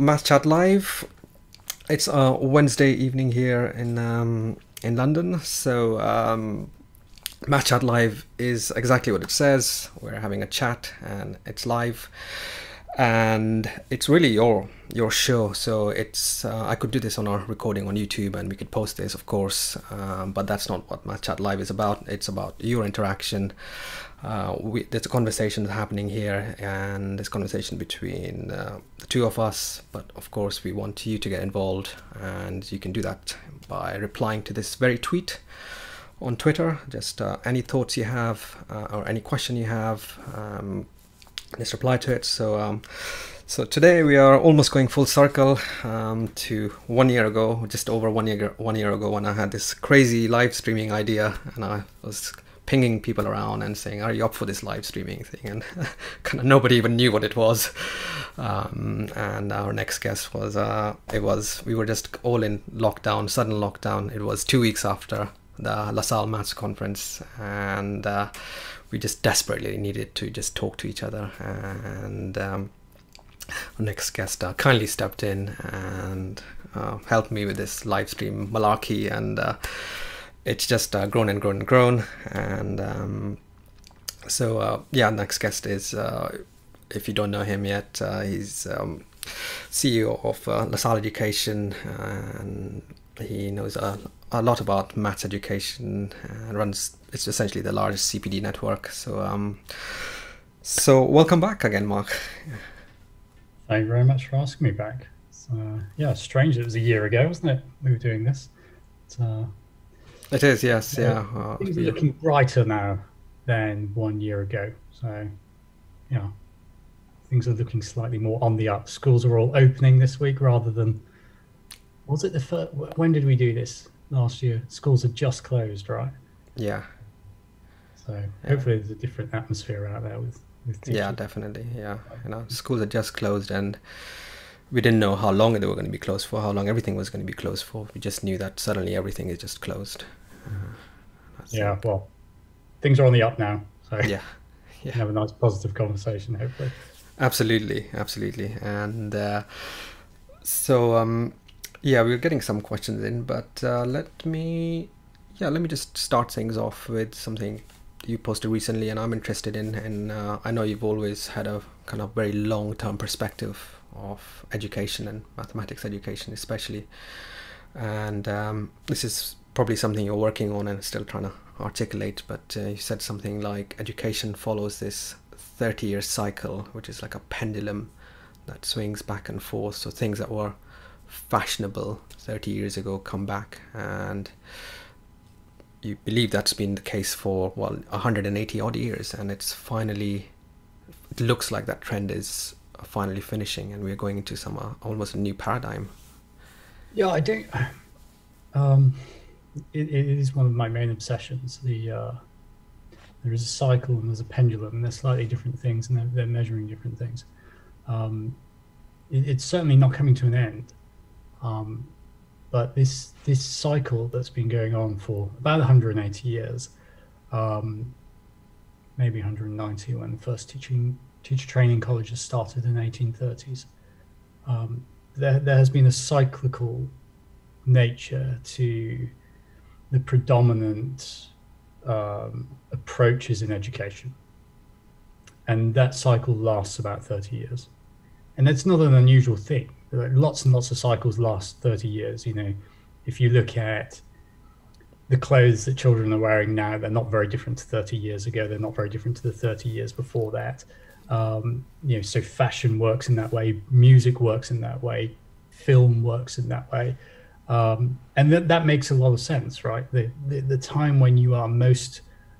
Math Chat Live. It's a Wednesday evening here in London. So Math Chat Live is exactly what it says. We're having a chat and it's live, and it's really your show. So it's I could do this on our recording on YouTube and we could post this, of course, but that's not what Math Chat Live is about. It's about your interaction. There's a conversation happening here, and there's conversation between the two of us, but of course we want you to get involved, and you can do that by replying to this very tweet on Twitter. Just any thoughts you have or any question you have, just reply to it. So today we are almost going full circle to 1 year ago, just over 1 year ago, when I had this crazy live streaming idea, and I was pinging people around and saying, are you up for this live streaming thing? And kind of nobody even knew what it was. And our next guest was we were just all in lockdown, sudden lockdown. It was 2 weeks after the LaSalle Maths conference, and we just desperately needed to just talk to each other. And our next guest kindly stepped in and helped me with this live stream malarkey, and it's just grown and grown and grown. And next guest is, if you don't know him yet, he's CEO of LaSalle Education, and he knows a lot about maths education, and it's essentially the largest CPD network. So welcome back again, Mark. Thank you very much for asking me back. It's strange it was a year ago, wasn't it, we were doing this? It is, yes, yeah. Things are looking brighter now than 1 year ago. So, yeah, things are looking slightly more on the up. Schools are all opening this week rather than, was it the first, when did we do this last year? Schools had just closed, right? Yeah. So hopefully there's a different atmosphere out there with teachers. Yeah, definitely, yeah. Schools had just closed, and we didn't know how long they were going to be closed for, how long everything was going to be closed for. We just knew that suddenly everything is just closed. Well, things are on the up now. So yeah. Have a nice positive conversation, hopefully. Absolutely. And we're getting some questions in, but let me just start things off with something you posted recently, and I'm interested in. And I know you've always had a kind of very long-term perspective of education and mathematics education especially, and this is probably something you're working on and still trying to articulate, but you said something like education follows this 30-year cycle, which is like a pendulum that swings back and forth. So things that were fashionable 30 years ago come back, and you believe that's been the case for 180 odd years, and it looks like that trend is finally finishing, and we're going into some almost a new paradigm. Yeah, I do. It is one of my main obsessions. There is a cycle and there's a pendulum, and they're slightly different things, and they're measuring different things. It's certainly not coming to an end, but this cycle that's been going on for about 180 years, maybe 190 when the first teacher training colleges started in the 1830s. There has been a cyclical nature to the predominant approaches in education, and that cycle lasts about 30 years, and that's not an unusual thing. Lots and lots of cycles last 30 years. If you look at the clothes that children are wearing now, they're not very different to 30 years ago. They're not very different to the 30 years before that. So fashion works in that way, music works in that way, film works in that way. And that makes a lot of sense, right? The time when you are most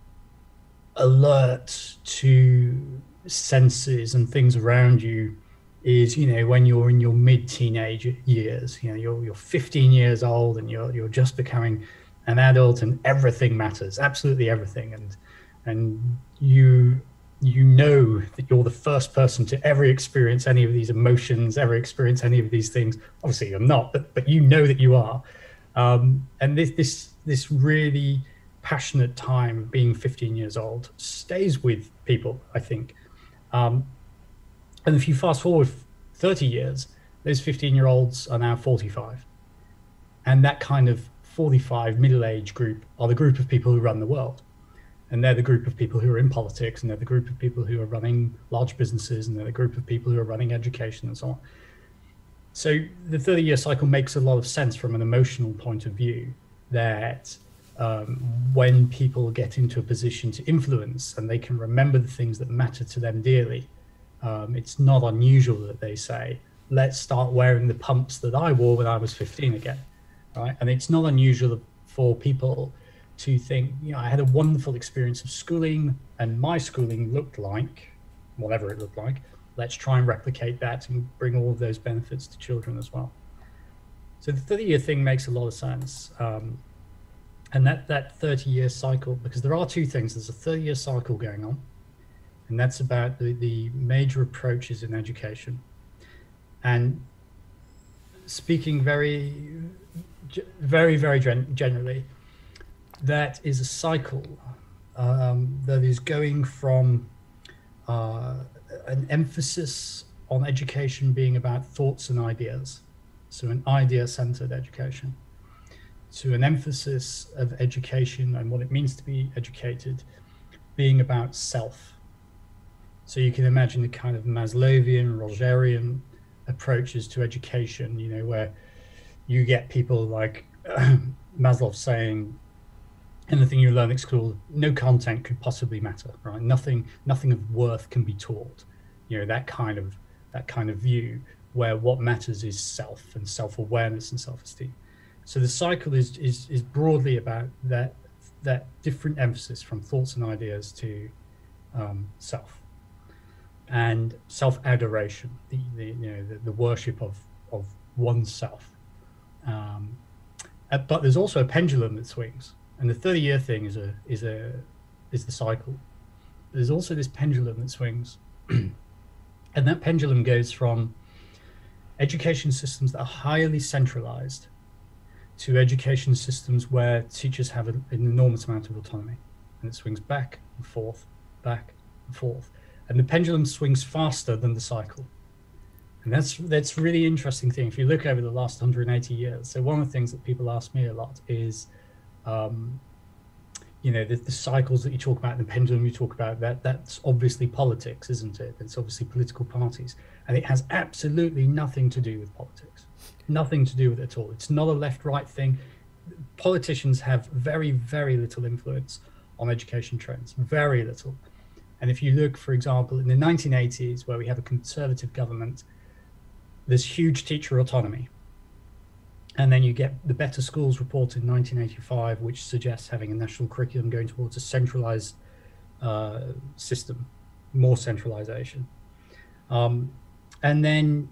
alert to senses and things around you is, when you're in your mid-teenage years. You're 15 years old and you're just becoming an adult, and everything matters, absolutely everything. And you know that you're the first person to ever experience any of these emotions, ever experience any of these things. Obviously you're not, but you know that you are. And this really passionate time of being 15 years old stays with people, I think. And if you fast forward 30 years, those 15-year-olds are now 45. And that kind of 45 middle-aged group are the group of people who run the world. And they're the group of people who are in politics, and they're the group of people who are running large businesses, and they're the group of people who are running education and so on. So the 30-year cycle makes a lot of sense from an emotional point of view, that when people get into a position to influence and they can remember the things that matter to them dearly, it's not unusual that they say, let's start wearing the pumps that I wore when I was 15 again, right? And it's not unusual for people to think, I had a wonderful experience of schooling, and my schooling looked like whatever it looked like. Let's try and replicate that and bring all of those benefits to children as well. So the 30-year thing makes a lot of sense. And that 30-year cycle, because there are two things. There's a 30-year cycle going on, and that's about the major approaches in education. And speaking very, very, very generally, that is a cycle that is going from an emphasis on education being about thoughts and ideas, so an idea-centered education, to an emphasis of education and what it means to be educated being about self. So you can imagine the kind of Maslowian, Rogerian approaches to education, where you get people like Maslow saying, anything you learn at school, no content could possibly matter, right? Nothing of worth can be taught. That kind of view, where what matters is self and self-awareness and self-esteem. So the cycle is broadly about that different emphasis from thoughts and ideas to self and self-adoration, the worship of oneself. But there's also a pendulum that swings, and the 30-year thing is the cycle. There's also this pendulum that swings, and that pendulum goes from education systems that are highly centralized to education systems where teachers have an enormous amount of autonomy, and it swings back and forth, and the pendulum swings faster than the cycle. And that's really interesting thing if you look over the last 180 years. So one of the things that people ask me a lot is, the cycles that you talk about, the pendulum you talk about, that's obviously politics, isn't it? It's obviously political parties, and it has absolutely nothing to do with politics. Nothing to do with it at all. It's not a left-right thing. Politicians have very, very little influence on education trends, very little. And if you look, for example, in the 1980s, where we have a conservative government, there's huge teacher autonomy. And then you get the Better Schools report in 1985, which suggests having a national curriculum going towards a centralized system, more centralization. And then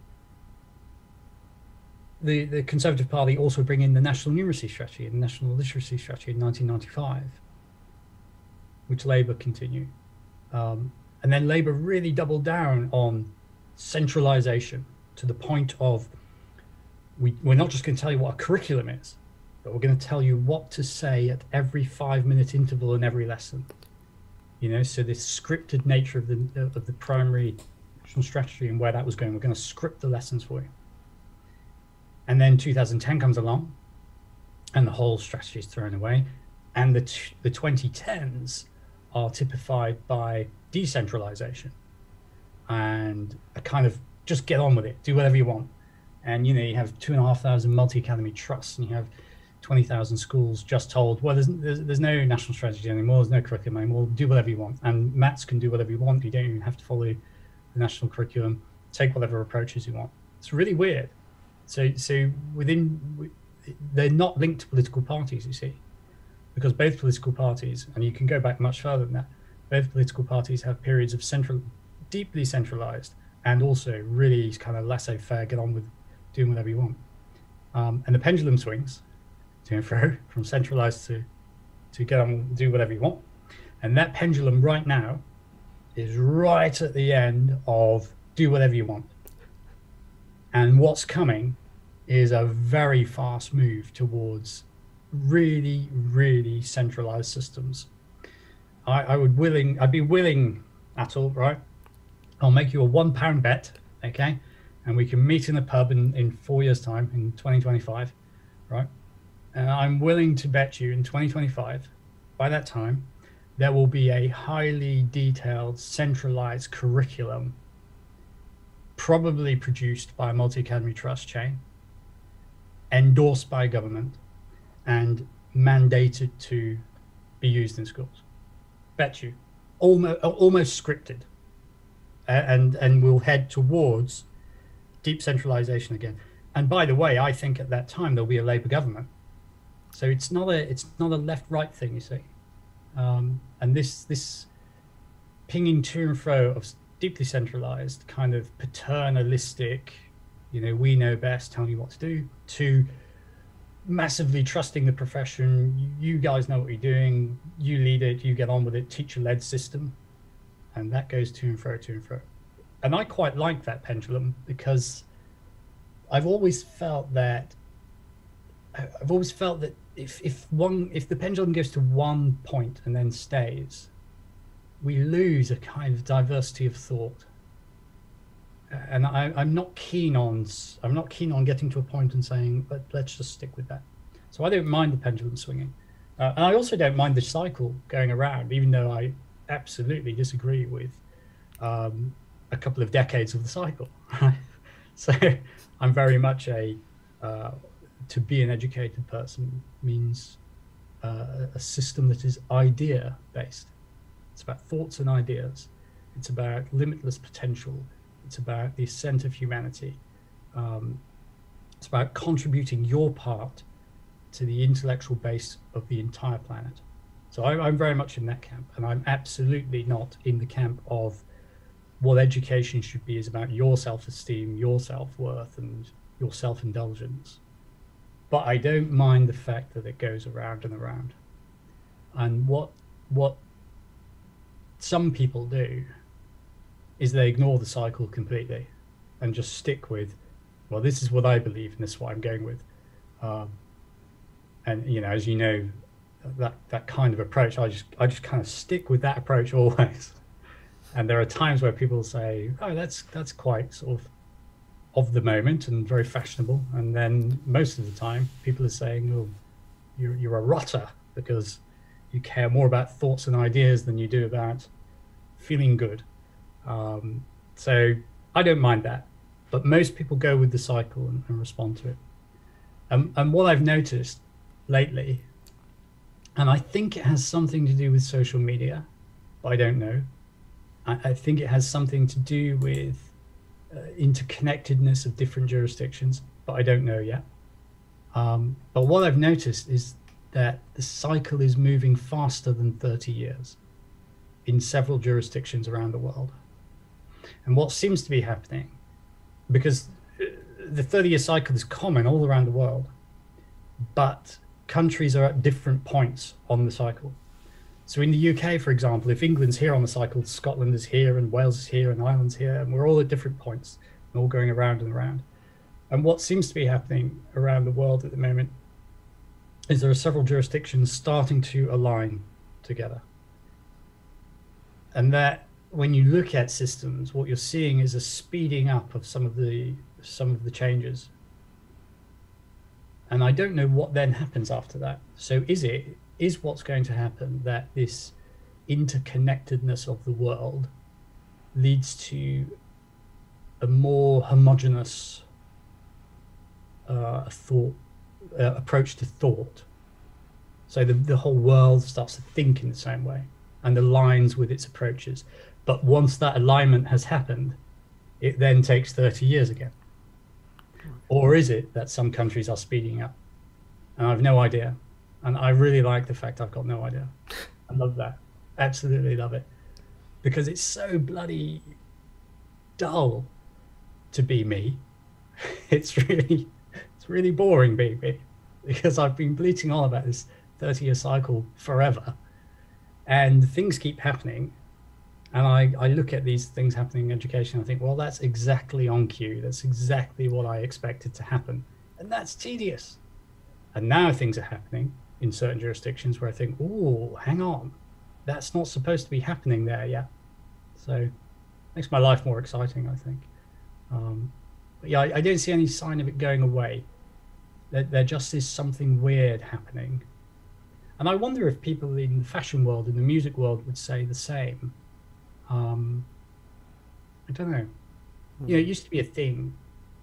the Conservative Party also bring in the National Numeracy Strategy and the National Literacy Strategy in 1995, which Labour continue. And then Labour really doubled down on centralization to the point of, we're not just going to tell you what a curriculum is, but we're going to tell you what to say at every 5-minute interval in every lesson. So this scripted nature of the primary national strategy and where that was going, we're going to script the lessons for you. And then 2010 comes along, and the whole strategy is thrown away. And the 2010s are typified by decentralization and a kind of just get on with it, do whatever you want. And you have 2,500 multi-academy trusts, and you have 20,000 schools just told, well, there's no national strategy anymore, there's no curriculum anymore, do whatever you want. And Mats can do whatever you want, you don't even have to follow the national curriculum, take whatever approaches you want. It's really weird. So they're not linked to political parties, you see, because both political parties, and you can go back much further than that, both political parties have periods of deeply centralized and also really kind of laissez-faire, get on with doing whatever you want. And the pendulum swings to and fro from centralized to get on, do whatever you want. And that pendulum right now is right at the end of do whatever you want. And what's coming is a very fast move towards really, really centralized systems. I'd be willing, Atul, right? I'll make you a £1 bet, okay, and we can meet in a pub in 4 years' time, in 2025, right? And I'm willing to bet you in 2025, by that time, there will be a highly detailed, centralized curriculum, probably produced by a multi-academy trust chain, endorsed by government, and mandated to be used in schools. Bet you, almost scripted, and we'll head towards deep centralization again. And by the way, I think at that time there'll be a Labour government. So it's not a left-right thing, you see. And this pinging to and fro of deeply centralized, kind of paternalistic, we know best, tell me what to do, to massively trusting the profession. You guys know what you're doing, you lead it, you get on with it, teacher-led system. And that goes to and fro, to and fro. And I quite like that pendulum, because I've always felt that if the pendulum goes to one point and then stays, we lose a kind of diversity of thought. And I'm not keen on getting to a point and saying, but let's just stick with that. So I don't mind the pendulum swinging, and I also don't mind the cycle going around, even though I absolutely disagree with a couple of decades of the cycle. So I'm very much to be an educated person means a system that is idea based. It's about thoughts and ideas. It's about limitless potential. It's about the ascent of humanity. It's about contributing your part to the intellectual base of the entire planet. So I'm very much in that camp, and I'm absolutely not in the camp of what education should be is about your self-esteem, your self-worth, and your self-indulgence. But I don't mind the fact that it goes around and around. And what some people do is they ignore the cycle completely and just stick with, well, this is what I believe and this is what I'm going with. And as you know, that kind of approach, I just kind of stick with that approach always. And there are times where people say, oh, that's quite sort of the moment and very fashionable. And then most of the time people are saying, oh, you're a rotter because you care more about thoughts and ideas than you do about feeling good. So I don't mind that, but most people go with the cycle and respond to it. And what I've noticed lately, and I think it has something to do with social media, but I don't know. I think it has something to do with interconnectedness of different jurisdictions, but I don't know yet. But what I've noticed is that the cycle is moving faster than 30 years in several jurisdictions around the world. And what seems to be happening, because the 30-year cycle is common all around the world, but countries are at different points on the cycle. So in the UK, for example, if England's here on the cycle, Scotland is here and Wales is here and Ireland's here, and we're all at different points, and all going around and around. And what seems to be happening around the world at the moment is there are several jurisdictions starting to align together. And that when you look at systems, what you're seeing is a speeding up of some of the changes. And I don't know what then happens after that. So is what's going to happen that this interconnectedness of the world leads to a more homogeneous approach to thought. So the whole world starts to think in the same way and aligns with its approaches. But once that alignment has happened, it then takes 30 years again. Or is it that some countries are speeding up? And I've no idea. And I really like the fact I've got no idea. I love that. Absolutely love it. Because it's so bloody dull to be me. It's really boring being me. Because I've been bleating on about this 30-year cycle forever. And things keep happening. And I look at these things happening in education, and I think, well, that's exactly on cue. That's exactly what I expected to happen. And that's tedious. And now things are happening in certain jurisdictions where I think, oh, hang on. That's not supposed to be happening there yet. So it makes my life more exciting, I think. But yeah, I don't see any sign of it going away. There just is something weird happening. And I wonder if people in the fashion world, in the music world, would say the same. Um, I don't know. You know, it used to be a thing.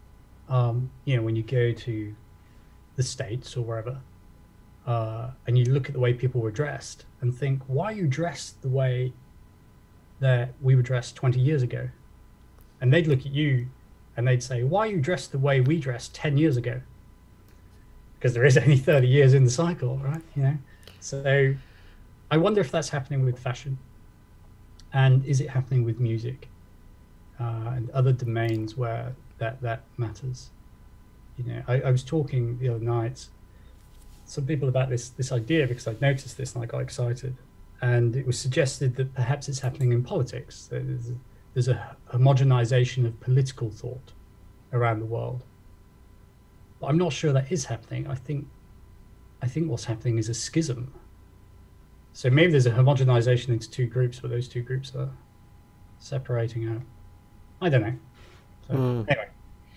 You know, when you go to the States or wherever, and you look at the way people were dressed and think, why are you dressed the way that we were dressed 20 years ago? And they'd look at you and they'd say, why are you dressed the way we dressed 10 years ago? Because there is only 30 years in the cycle, right? You know, so I wonder if that's happening with fashion, and is it happening with music, and other domains where that matters. You know, I was talking the other night to some people about this idea, because I'd noticed this and I got excited, and it was suggested that perhaps it's happening in politics. There's a homogenization of political thought around the world. But I'm not sure that is happening. I think what's happening is a schism. So maybe there's a homogenization into two groups, but those two groups are separating out. I don't know. So anyway,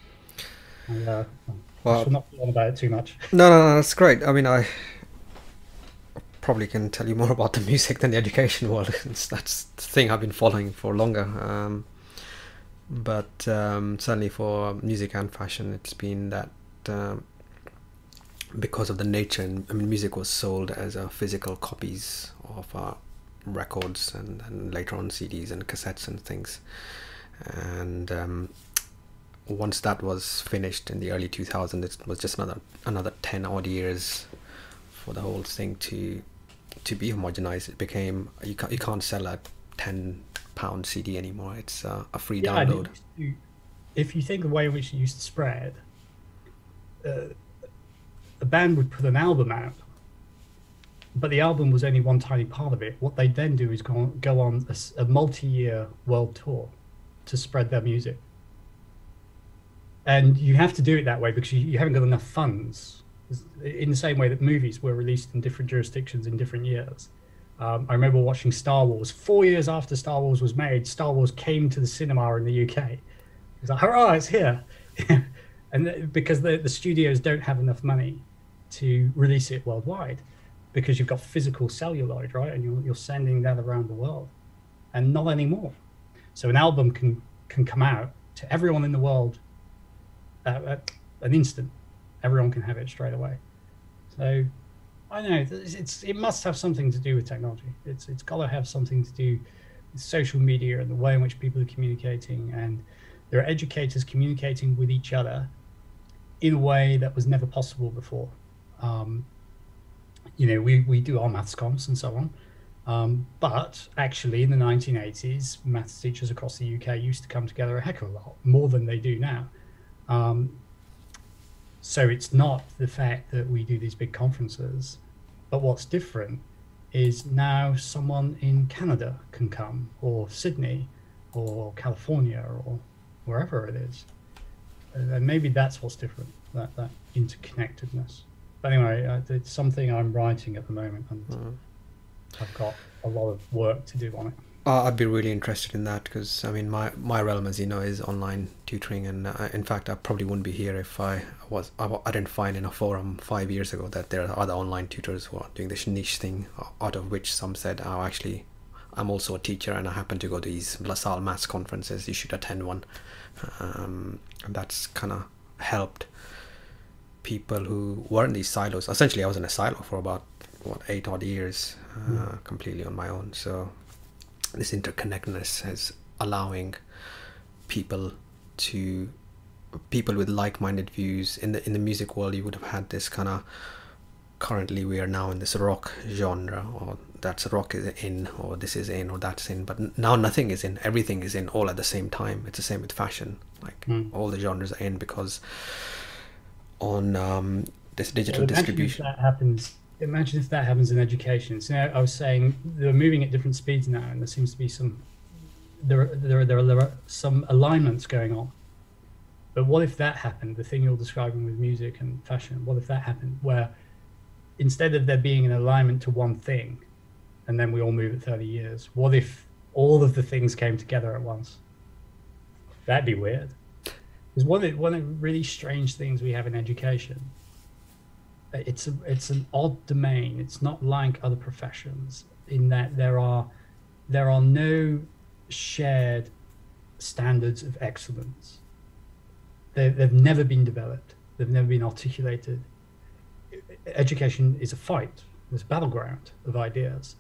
I shall not go on about it too much. No, that's great. I mean, I probably can tell you more about the music than the education world. That's the thing I've been following for longer. But certainly for music and fashion, it's been that because of the nature, and I mean, music was sold as physical copies of records, and later on CDs and cassettes and things. And once that was finished in the early 2000s, it was just another 10 odd years for the whole thing to be homogenized. It became, you can't sell a £10 CD anymore. It's a free download. If you think of the way in which it used to spread, a band would put an album out, but the album was only one tiny part of it. What they then do is go on a multi-year world tour to spread their music. And you have to do it that way because you haven't got enough funds. In the same way that movies were released in different jurisdictions in different years. I remember watching Star Wars. 4 years after Star Wars was made, Star Wars came to the cinema in the UK. It's like, hurrah, it's here. And because the studios don't have enough money to release it worldwide, because you've got physical celluloid, right? And you're sending that around the world, and not anymore. So an album can come out to everyone in the world at an instant. Everyone can have it straight away. So I don't know, it must have something to do with technology. It's got to have something to do with social media and the way in which people are communicating, and there are educators communicating with each other in a way that was never possible before. You know, we do our maths comps and so on, but actually in the 1980s, maths teachers across the UK used to come together a heck of a lot more than they do now. So it's not the fact that we do these big conferences, but what's different is now someone in Canada can come, or Sydney, or California, or wherever it is. And maybe that's what's different, that interconnectedness. But anyway, it's something I'm writing at the moment, and I've got a lot of work to do on it. I'd be really interested in that, because I mean, my realm, as you know, is online tutoring, and in fact, I probably wouldn't be here if I didn't find in a forum 5 years ago that there are other online tutors who are doing this niche thing, out of which some said, "Oh, actually, I'm also a teacher, and I happen to go to these LaSalle maths conferences. You should attend one." And that's kind of helped people who were in these silos. Essentially, I was in a silo for about 8 odd years, completely on my own. So this interconnectedness is allowing people with like-minded views. In the music world, you would have had this kind of, currently we are now in this rock genre, or that's rock is in, or this is in, or that's in, but now nothing is in, everything is in all at the same time. It's the same with fashion, like all the genres are in, because on this digital distribution. Imagine if that happens in education. So I was saying they're moving at different speeds now, and there seems to be there are some alignments going on. But what if that happened? The thing you're describing with music and fashion. What if that happened, where instead of there being an alignment to one thing, and then we all move at 30 years? What if all of the things came together at once? That'd be weird. Is one of the really strange things we have in education. It's an odd domain. It's not like other professions in that there are no shared standards of excellence. They've never been developed. They've never been articulated. Education is a fight. It's a battleground of ideas.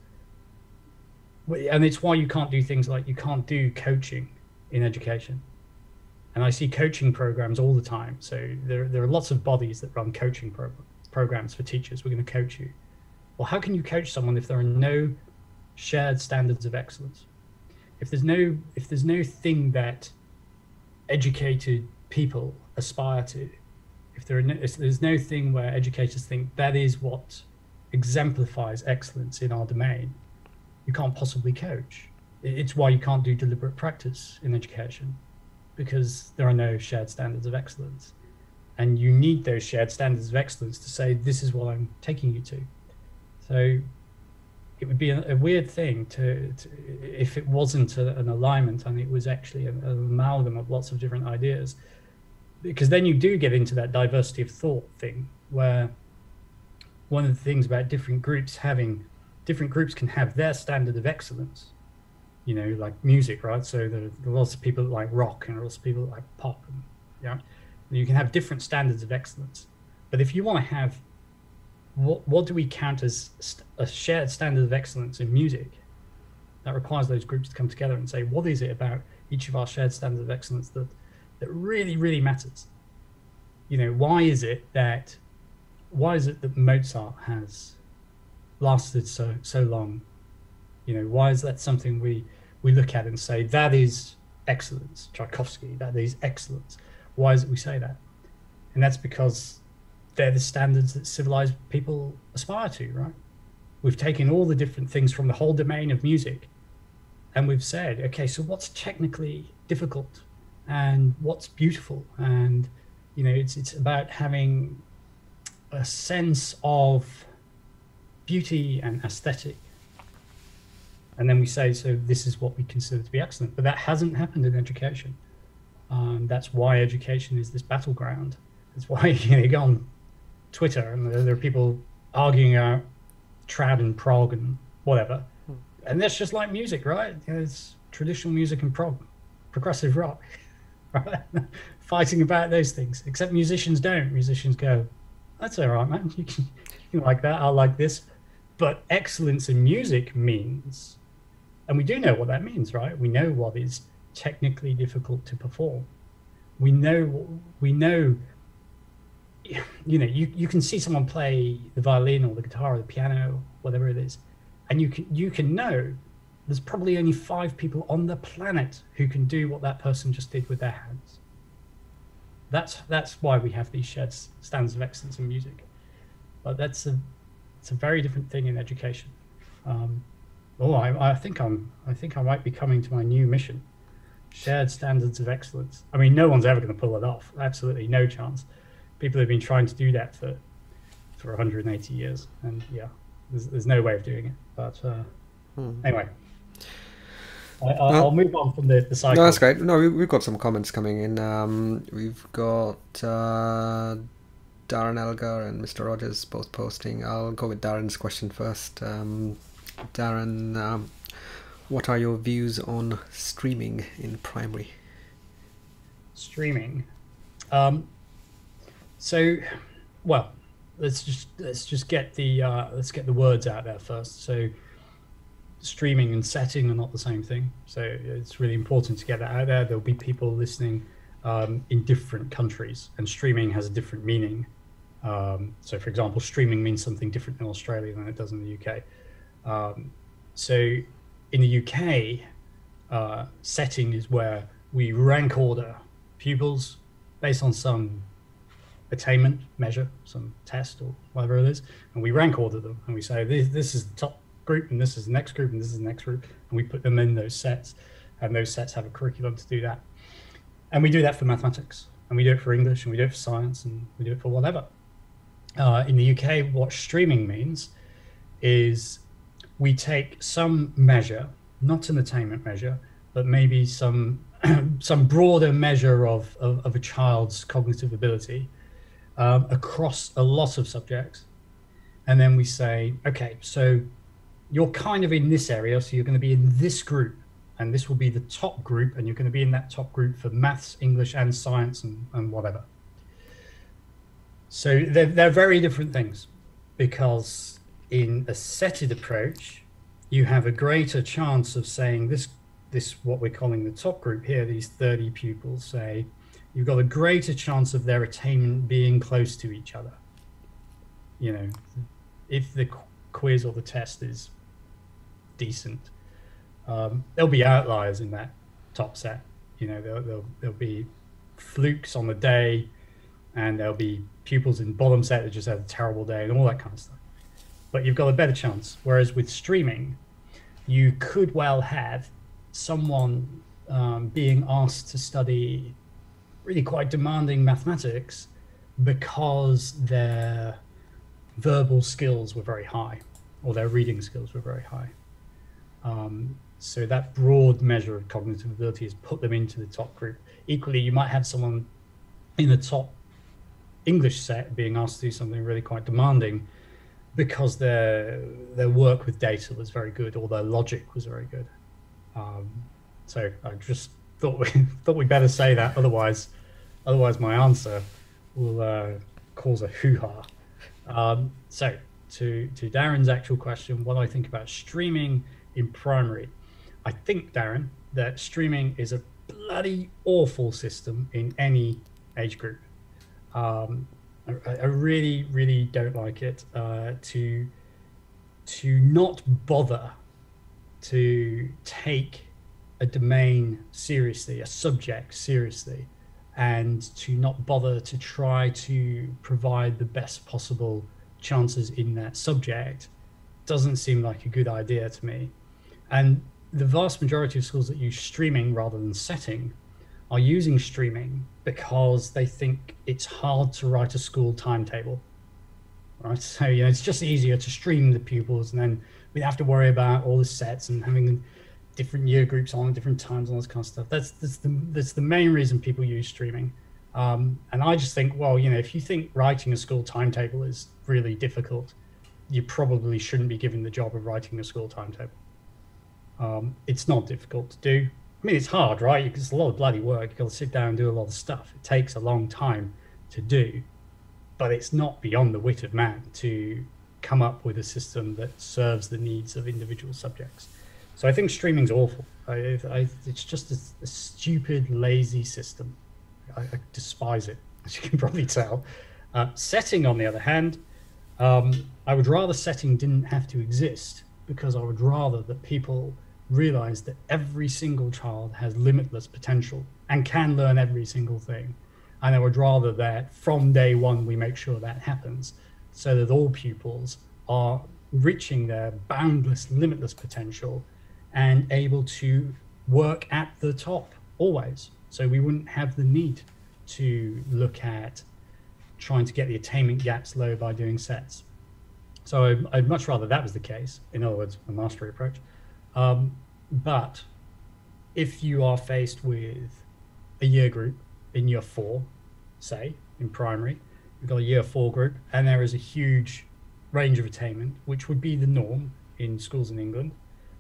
And it's why you can't do things like you can't do coaching in education. And I see coaching programs all the time. So there are lots of bodies that run coaching programs for teachers. We're going to coach you. Well, how can you coach someone if there are no shared standards of excellence? If there's no thing that educated people aspire to, if there's no thing where educators think that is what exemplifies excellence in our domain, you can't possibly coach. It's why you can't do deliberate practice in education, because there are no shared standards of excellence. And you need those shared standards of excellence to say, this is what I'm taking you to. So it would be a weird thing to if it wasn't an alignment and it was actually an amalgam of lots of different ideas, because then you do get into that diversity of thought thing, where one of the things about different groups can have their standard of excellence, like music, right? So there are lots of people that like rock and lots of people that like pop, and you can have different standards of excellence. But if you want to have what do we count as a shared standard of excellence in music, that requires those groups to come together and say, what is it about each of our shared standards of excellence that really, really matters? Why is it that Mozart has lasted so long? Why is that something we look at and say that is excellence? Tchaikovsky, that is excellence. Why is it we say that? And that's because they're the standards that civilized people aspire to, right? We've taken all the different things from the whole domain of music, and we've said, okay, so what's technically difficult and what's beautiful? And it's about having a sense of beauty and aesthetic. And then we say, so this is what we consider to be excellent. But that hasn't happened in education. That's why education is this battleground. That's why you go on Twitter and there are people arguing out trad and prog and whatever. And that's just like music, right? It's traditional music and progressive rock, right? Fighting about those things. Except musicians don't. Musicians go, that's all right, man. You can like that. I like this. But excellence in music means, and we do know what that means, right? We know what is technically difficult to perform. We know, you can see someone play the violin or the guitar or the piano, whatever it is, and you can know there's probably only 5 people on the planet who can do what that person just did with their hands. That's why we have these shared standards of excellence in music. But it's a very different thing in education. I think I might be coming to my new mission: shared standards of excellence. I mean, no one's ever going to pull it off. Absolutely no chance. People have been trying to do that for 180 years, and there's no way of doing it. But anyway, I'll move on from the cycle. No, that's great. No, we've got some comments coming in. We've got Darren Elgar and Mr. Rogers both posting. I'll go with Darren's question first. Darren, what are your views on streaming in primary? Streaming. Let's just get the words out there first. So streaming and setting are not the same thing. So it's really important to get that out there. There'll be people listening in different countries, and streaming has a different meaning. So for example, streaming means something different in Australia than it does in the UK. So in the UK, setting is where we rank order pupils based on some attainment measure, some test or whatever it is, and we rank order them, and we say this is the top group, and this is the next group, and this is the next group, and we put them in those sets, and those sets have a curriculum to do that. And we do that for mathematics, and we do it for English, and we do it for science, and we do it for whatever. In the UK, what streaming means is we take some measure, not an attainment measure, but maybe some some broader measure of a child's cognitive ability across a lot of subjects. And then we say, okay, so you're kind of in this area, so you're going to be in this group, and this will be the top group, and you're going to be in that top group for maths, English, and science, and whatever. So they're very different things, because in a setted approach, you have a greater chance of saying this what we're calling the top group here, these 30 pupils, say, you've got a greater chance of their attainment being close to each other. You know, if the quiz or the test is decent, there'll be outliers in that top set. You know, there'll be flukes on the day, and there'll be pupils in bottom set that just had a terrible day and all that kind of stuff. But you've got a better chance. Whereas with streaming, you could well have someone being asked to study really quite demanding mathematics because their verbal skills were very high, or their reading skills were very high. So that broad measure of cognitive ability has put them into the top group. Equally, you might have someone in the top English set being asked to do something really quite demanding because their work with data was very good, or their logic was very good. So I just thought we better say that, otherwise my answer will cause a hoo-ha. So to Darren's actual question, what do I think about streaming in primary? I think, Darren, that streaming is a bloody awful system in any age group. I really, really don't like it. To not bother to take a domain seriously, a subject seriously, and to not bother to try to provide the best possible chances in that subject doesn't seem like a good idea to me. And the vast majority of schools that use streaming rather than setting are using streaming because they think it's hard to write a school timetable, right? So, you know, it's just easier to stream the pupils, and then we have to worry about all the sets and having different year groups on at different times, all this kind of stuff. That's the main reason people use streaming. And I just think, well, you know, if you think writing a school timetable is really difficult, you probably shouldn't be given the job of writing a school timetable. It's not difficult to do. I mean, it's hard, right? It's a lot of bloody work. You've got to sit down and do a lot of stuff. It takes a long time to do, but it's not beyond the wit of man to come up with a system that serves the needs of individual subjects. So I think streaming's awful. It's just a stupid, lazy system. I despise it, as you can probably tell. Setting, on the other hand, I would rather setting didn't have to exist, because I would rather that people realize that every single child has limitless potential and can learn every single thing. And I would rather that from day one we make sure that happens, so that all pupils are reaching their boundless, limitless potential and able to work at the top always. So we wouldn't have the need to look at trying to get the attainment gaps low by doing sets. So I'd much rather that was the case, in other words, a mastery approach. But if you are faced with a year group in year 4, say, in primary, you've got a year 4 group, and there is a huge range of attainment, which would be the norm in schools in England,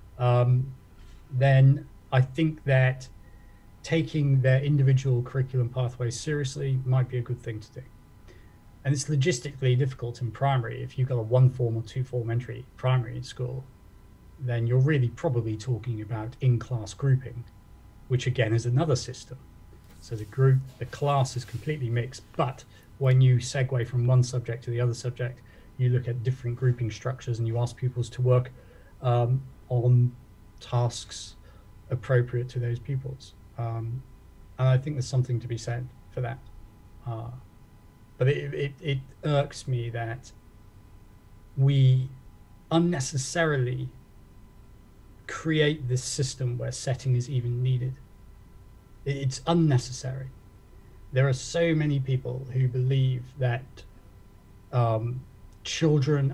then I think that taking their individual curriculum pathways seriously might be a good thing to do. And it's logistically difficult in primary. If you've got a 1-form or 2-form entry primary school, then you're really probably talking about in-class grouping, which again is another system. So the class is completely mixed, but when you segue from one subject to the other subject, you look at different grouping structures and you ask pupils to work on tasks appropriate to those pupils. And I think there's something to be said for that. But it irks me that we unnecessarily create this system where setting is even needed. It's unnecessary. There are so many people who believe that children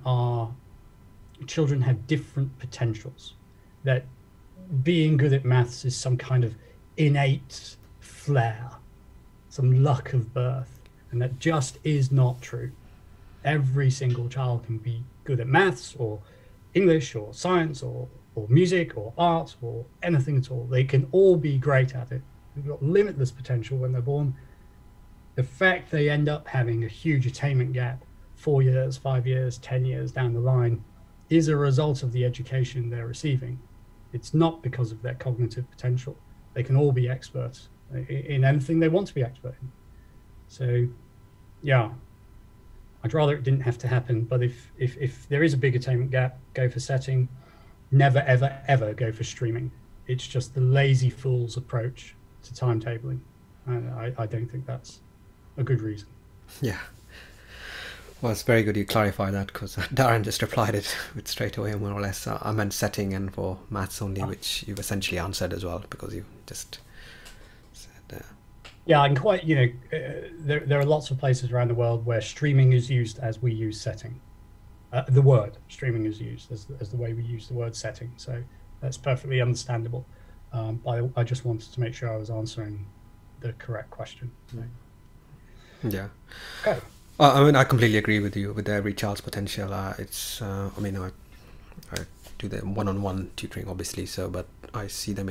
have different potentials, that being good at maths is some kind of innate flair, some luck of birth, and that just is not true. Every single child can be good at maths or English or science or music or art or anything at all. They can all be great at it. They've got limitless potential when they're born. The fact they end up having a huge attainment gap 4 years, 5 years, 10 years down the line is a result of the education they're receiving. It's not because of their cognitive potential. They can all be experts in anything they want to be expert in. So, yeah, I'd rather it didn't have to happen. But if there is a big attainment gap, go for setting. Never, ever, ever go for streaming. It's just the lazy fool's approach to timetabling. And I don't think that's a good reason. Yeah. Well, it's very good you clarify that, because Darren just replied it with straight away, more or less. I meant setting and for maths only, which you've essentially answered as well, because you just said... Yeah, and quite, there are lots of places around the world where streaming is used as we use setting. The word streaming is used as the way we use the word setting. So that's perfectly understandable. But I just wanted to make sure I was answering the correct question. So. Yeah. Okay. I mean, I completely agree with you with every child's potential. It's, I mean, I do the one-on-one tutoring, obviously. So, but I see them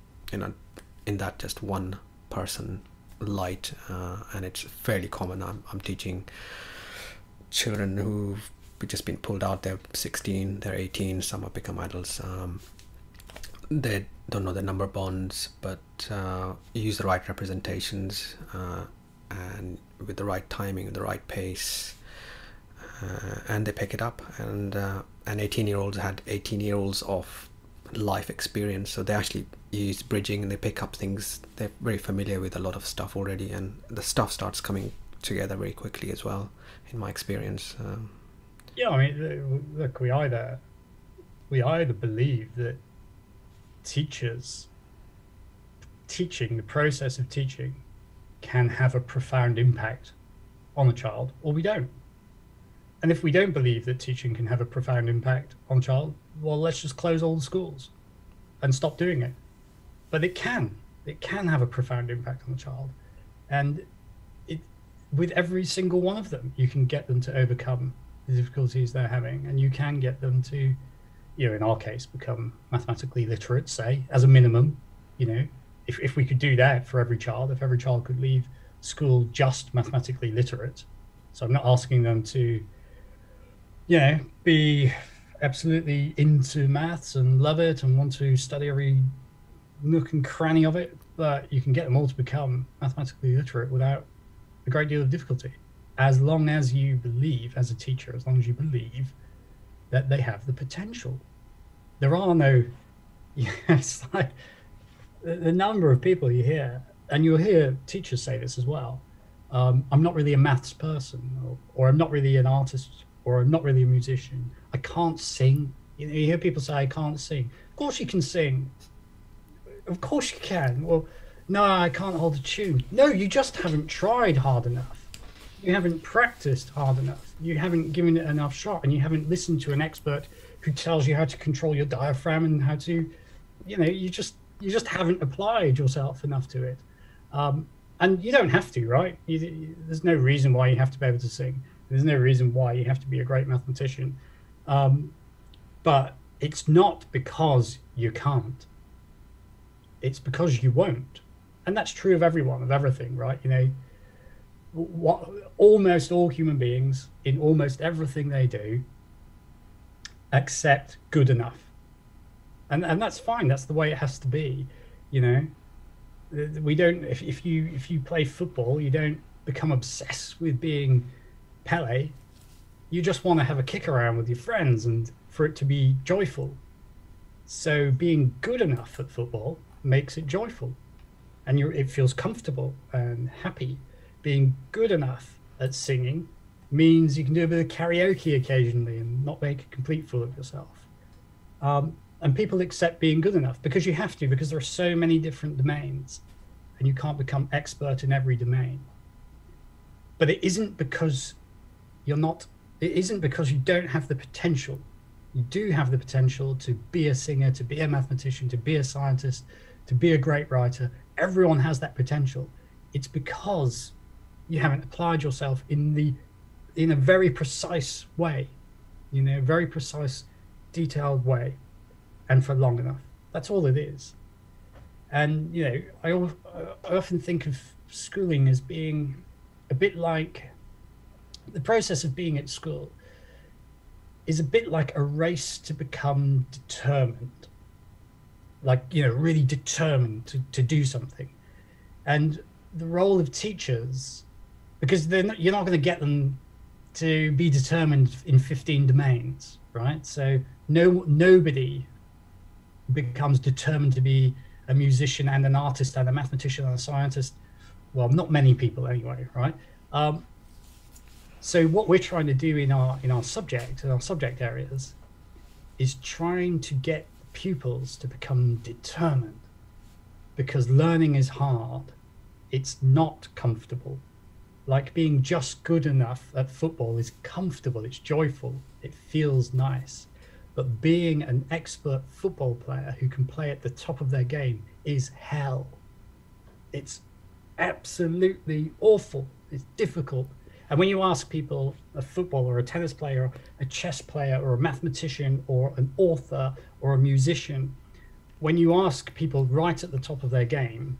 in that just one person light, and it's fairly common. I'm teaching children who've just been pulled out. They're 16, they're 18. Some have become adults. They don't know the number bonds, but use the right representations. And with the right timing, with the right pace, and they pick it up. And 18-year-olds had 18-year-olds of life experience, so they actually use bridging and they pick up things. They're very familiar with a lot of stuff already, and the stuff starts coming together very quickly as well, in my experience. Yeah, I mean, look, we either believe that the process of teaching can have a profound impact on a child, or we don't. And if we don't believe that teaching can have a profound impact on a child, well, let's just close all the schools and stop doing it. But it can have a profound impact on a child. And with every single one of them, you can get them to overcome the difficulties they're having, and you can get them to, in our case, become mathematically literate, say, as a minimum. If we could do that for every child, if every child could leave school just mathematically literate, so I'm not asking them to, be absolutely into maths and love it and want to study every nook and cranny of it, but you can get them all to become mathematically literate without a great deal of difficulty, as long as you believe, as a teacher, as long as you believe that they have the potential. There are no, it's like, the number of people you hear, and you'll hear teachers say this as well, I'm not really a maths person, or I'm not really an artist, or I'm not really a musician. I can't sing. You hear people say, I can't sing. Of course you can sing. Of course you can. Well, no, I can't hold a tune. No, you just haven't tried hard enough. You haven't practiced hard enough. You haven't given it enough shot, and you haven't listened to an expert who tells you how to control your diaphragm and how to, you just haven't applied yourself enough to it. And you don't have to, right? There's no reason why you have to be able to sing. There's no reason why you have to be a great mathematician. But it's not because you can't. It's because you won't. And that's true of everyone, of everything, right? Almost all human beings, in almost everything they do, accept good enough. And that's fine. That's the way it has to be. We don't. If you play football, you don't become obsessed with being Pele. You just want to have a kick around with your friends and for it to be joyful. So being good enough at football makes it joyful, and it feels comfortable and happy. Being good enough at singing means you can do a bit of karaoke occasionally and not make a complete fool of yourself. And people accept being good enough because you have to, because there are so many different domains and you can't become expert in every domain. But it isn't because you don't have the potential. You do have the potential to be a singer, to be a mathematician, to be a scientist, to be a great writer, everyone has that potential. It's because you haven't applied yourself in a very precise way, very precise, detailed way, and for long enough. That's all it is. And I often think of schooling as being a bit like the process of being at school is a bit like a race to become determined, like really determined to do something. And the role of teachers, because you're not going to get them to be determined in 15 domains, right? So nobody becomes determined to be a musician and an artist and a mathematician and a scientist. Well, not many people anyway, right? So what we're trying to do in our subject areas is trying to get pupils to become determined, because learning is hard. It's not comfortable. Like being just good enough at football is comfortable, it's joyful, it feels nice. But being an expert football player who can play at the top of their game is hell. It's absolutely awful. It's difficult. And when you ask people, a footballer, a tennis player, a chess player, or a mathematician, or an author, or a musician, when you ask people right at the top of their game,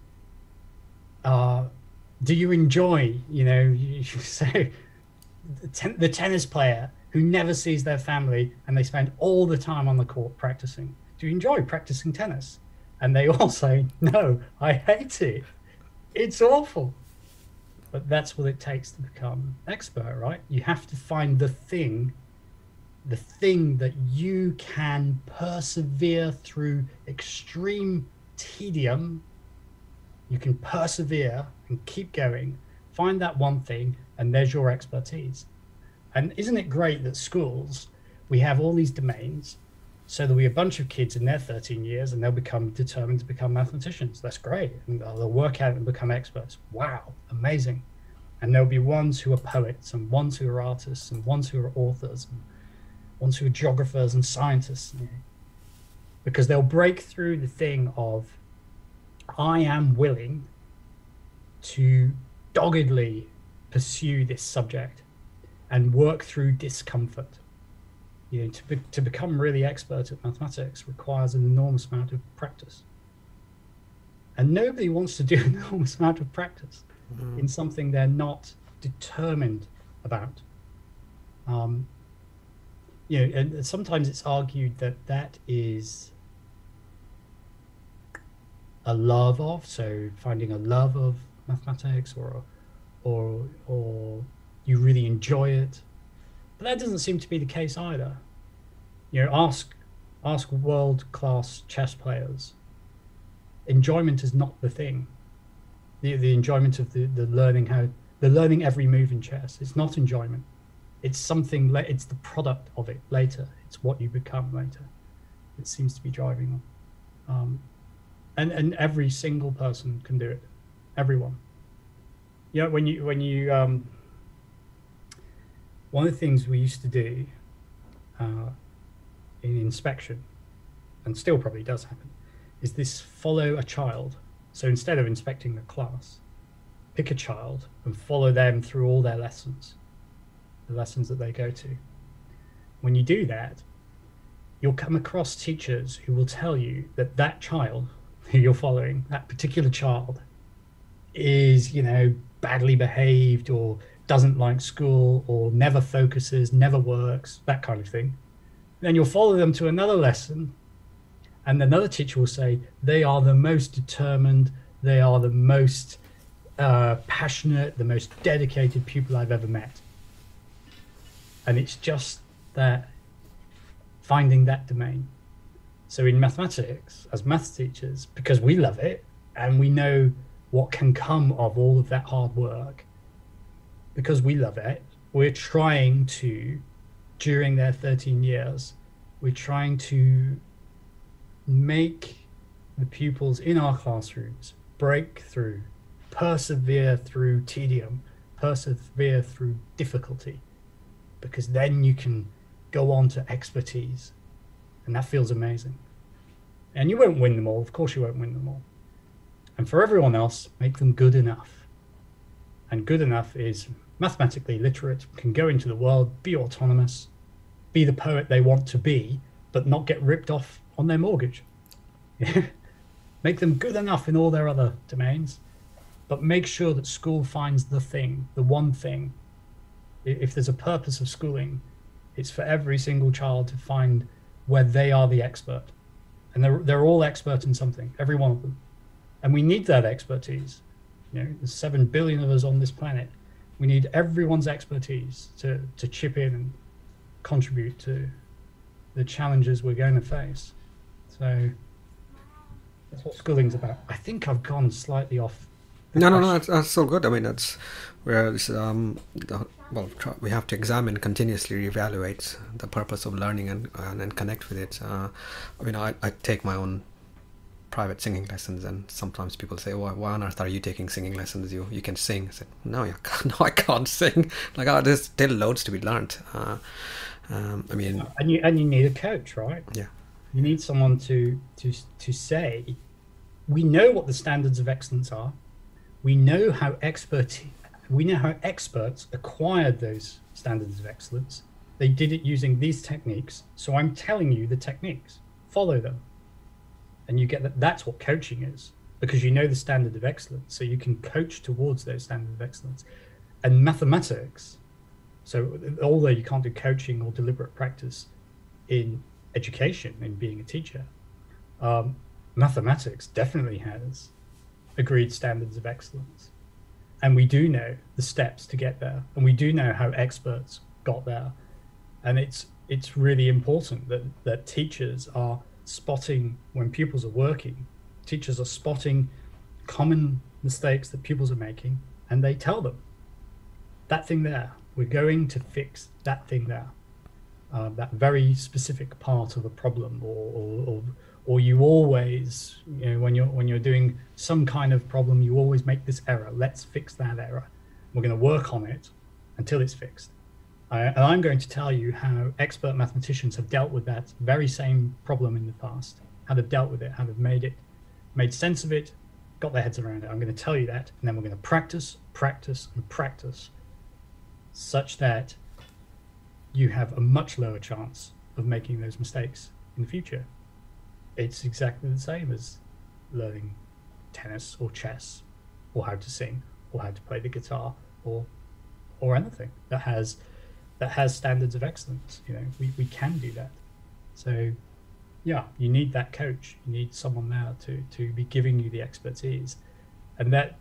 do you enjoy, you say, the tennis player who never sees their family and they spend all the time on the court practicing, do you enjoy practicing tennis? And they all say, no, I hate it. It's awful. But that's what it takes to become expert, right? You have to find the thing that you can persevere through extreme tedium. You can persevere and keep going, find that one thing, and there's your expertise. And isn't it great that schools, we have all these domains, so there'll be a bunch of kids in their 13 years and they'll become determined to become mathematicians. That's great. And they'll work out and become experts. Wow, amazing. And there'll be ones who are poets, and ones who are artists, and ones who are authors, and ones who are geographers and scientists. Because they'll break through the thing of, I am willing to doggedly pursue this subject and work through discomfort. To become really expert at mathematics requires an enormous amount of practice. And nobody wants to do an enormous amount of practice in something they're not determined about. And sometimes it's argued that is a love of, so finding a love of mathematics, or you really enjoy it. But that doesn't seem to be the case either. Ask world-class chess players. Enjoyment is not the thing. The enjoyment of the learning every move in chess. It's not enjoyment. It's something. It's the product of it later. It's what you become later. It seems to be driving them. And every single person can do it. Everyone. When you one of the things we used to do in inspection, and still probably does happen, is this: follow a child. So instead of inspecting the class, pick a child and follow them through all their lessons, the lessons that they go to. When you do that, you'll come across teachers who will tell you that child who you're following, that particular child, is, badly behaved, or doesn't like school, or never focuses, never works, that kind of thing. Then you'll follow them to another lesson, and another teacher will say, they are the most determined, they are the most passionate, the most dedicated pupil I've ever met. And it's just that, finding that domain. So in mathematics, as maths teachers, because we love it and we know what can come of all of that hard work, because we love it, we're trying to, during their 13 years, we're trying to make the pupils in our classrooms break through, persevere through tedium, persevere through difficulty, because then you can go on to expertise, and that feels amazing. And you won't win them all, of course you won't win them all. And for everyone else, make them good enough. And good enough is mathematically literate, can go into the world, be autonomous, be the poet they want to be, but not get ripped off on their mortgage. Make them good enough in all their other domains, but make sure that school finds the thing, the one thing. If there's a purpose of schooling, it's for every single child to find where they are the expert. And they're all expert in something, every one of them. And we need that expertise. There's 7 billion of us on this planet. We need everyone's expertise to chip in and contribute to the challenges we're going to face. So that's what schooling's about. I think I've gone slightly off. No, that's so good. I mean, that's where we have to examine, continuously reevaluate the purpose of learning and connect with it. I take my own private singing lessons, and sometimes people say, why on earth are you taking singing lessons? You can sing. I said, no, I can't sing. There's still loads to be learned. And you need a coach, right? Yeah. You need someone to say, we know what the standards of excellence are. We know how experts acquired those standards of excellence. They did it using these techniques. So I'm telling you the techniques. Follow them. And you get that. That's what coaching is, because you know the standard of excellence. So you can coach towards those standards of excellence. And mathematics, so although you can't do coaching or deliberate practice in education, in being a teacher, mathematics definitely has agreed standards of excellence. And we do know the steps to get there. And we do know how experts got there. And it's really important that teachers are spotting, when pupils are working, teachers are spotting common mistakes that pupils are making, and they tell them, that thing there, we're going to fix that thing there. That very specific part of a problem, or you always, when you're doing some kind of problem, you always make this error. Let's fix that error. We're going to work on it until it's fixed. And I'm going to tell you how expert mathematicians have dealt with that very same problem in the past, how they've dealt with it, how they've made sense of it, got their heads around it. I'm going to tell you that, and then we're going to practice, and practice, such that you have a much lower chance of making those mistakes in the future. It's exactly the same as learning tennis or chess, or how to sing, or how to play the guitar, or anything that has standards of excellence. We can do that. So yeah, you need that coach. You need someone now to be giving you the expertise, and that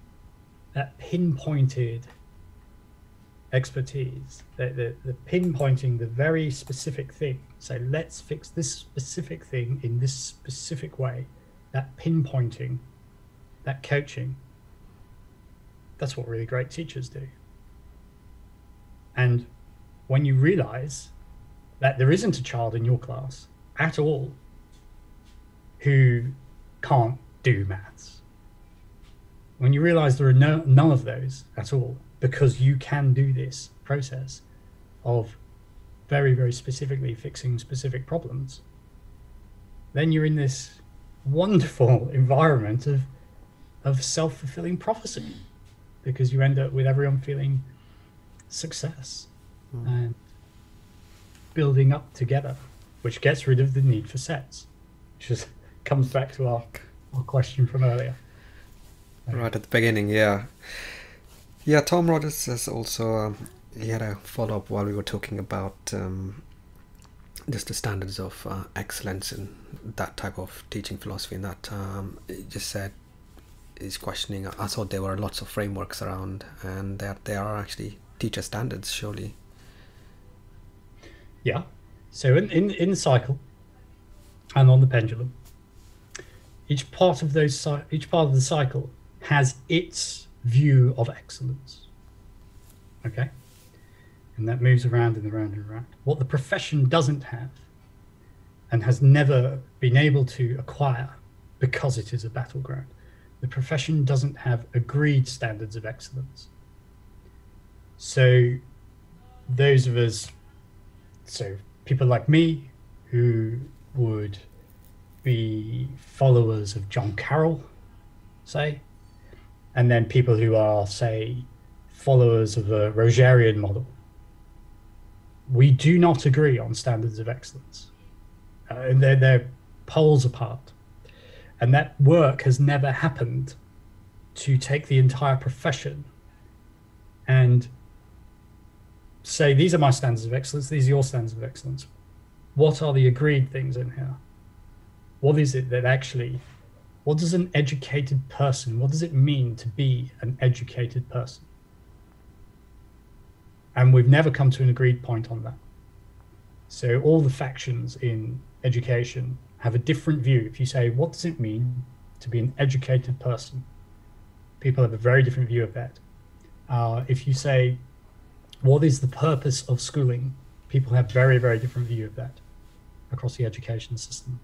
pinpointed expertise, the pinpointing the very specific thing. So let's fix this specific thing in this specific way. That pinpointing, that coaching, that's what really great teachers do. And when you realize that there isn't a child in your class at all who can't do maths, when you realize there are none of those at all, because you can do this process of very, very specifically fixing specific problems, then you're in this wonderful environment of self-fulfilling prophecy, because you end up with everyone feeling success and building up together, which gets rid of the need for sets, which just comes back to our question from earlier. Right at the beginning, yeah. Tom Rogers has also, he had a follow-up while we were talking about just the standards of excellence and that type of teaching philosophy, and that he just said, he's questioning, I thought there were lots of frameworks around, and that there are actually teacher standards, surely. Yeah. So in the cycle and on the pendulum, each part of the cycle has its view of excellence. Okay? And that moves around and around and around. What the profession doesn't have, and has never been able to acquire because it is a battleground, the profession doesn't have agreed standards of excellence. So those of us, so people like me who would be followers of John Carroll, say, and then people who are, say, followers of the Rogerian model. We do not agree on standards of excellence. And they're poles apart. And that work has never happened to take the entire profession and say, these are my standards of excellence, these are your standards of excellence. What are the agreed things in here? What is it that actually, what does an educated person, what does it mean to be an educated person? And we've never come to an agreed point on that. So all the factions in education have a different view. If you say, what does it mean to be an educated person? People have a very different view of that. If you say, what is the purpose of schooling? People have very, very different view of that across the education system.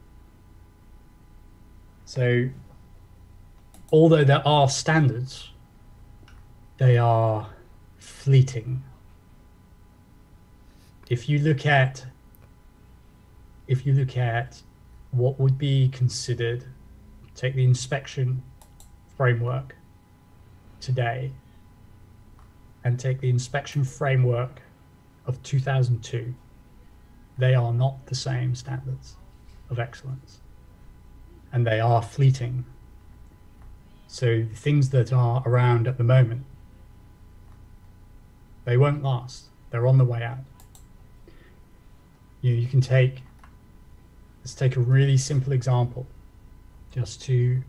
So although there are standards, they are fleeting. If you look at what would be considered, take the inspection framework today and take the inspection framework of 2002, they are not the same standards of excellence, and they are fleeting. So the things that are around at the moment, they won't last. They're on the way out. You can let's take a really simple example just to